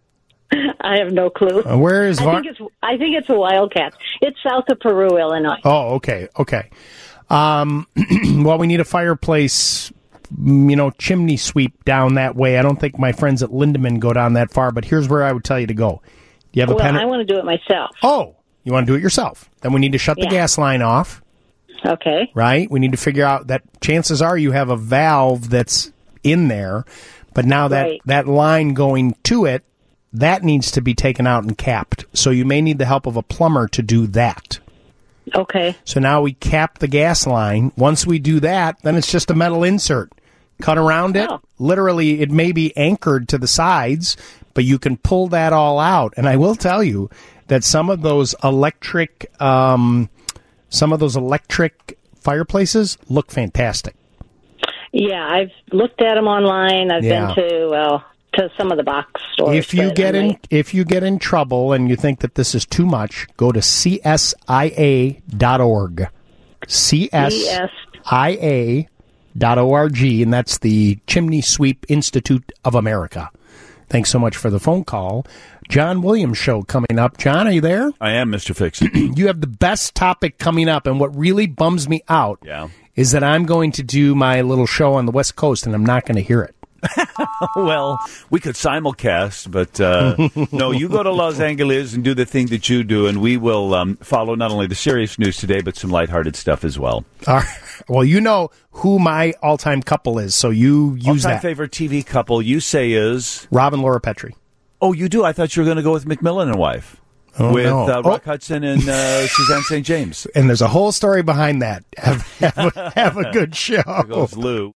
I have no clue. Uh, where is I Var- think it's I think it's a Wildcat. It's south of Peru, Illinois. Oh, okay, okay. Um, well, we need a fireplace, you know, chimney sweep down that way. I don't think my friends at Lindemann go down that far, but here's where I would tell you to go. Do you have a well, pen? I want to do it myself. Oh, you want to do it yourself? Then we need to shut the Yeah. gas line off. Okay. Right? We need to figure out that chances are you have a valve that's in there, but now that, Right. that line going to it, that needs to be taken out and capped. So you may need the help of a plumber to do that. Okay. So now we cap the gas line. Once we do that, then it's just a metal insert. Cut around it. Oh. Literally, it may be anchored to the sides, but you can pull that all out. And I will tell you that some of those electric, um, some of those electric fireplaces look fantastic. Yeah, I've looked at them online. I've Yeah. been to well to some of the box stores. If you but get I'm in, like, if you get in trouble and you think that this is too much, go to C S I A dot org. C S I A dot org, and that's the Chimney Sweep Institute of America. Thanks so much for the phone call. John Williams Show coming up. John, are you there? I am, Mister Fix-It. You have the best topic coming up, and what really bums me out Yeah. is that I'm going to do my little show on the West Coast, and I'm not going to hear it. Well, we could simulcast, but uh, no, you go to Los Angeles and do the thing that you do, and we will um, follow not only the serious news today, but some lighthearted stuff as well. All right. Well, you know who my all-time couple is, so you use All-time that. favorite T V couple you say is? Rob and Laura Petrie. Oh, you do? I thought you were going to go with McMillan and wife. Oh, with no. uh, Rock Oh. Hudson and uh, Suzanne Saint James. And there's a whole story behind that. Have, have, a, have a good show. There goes Lou.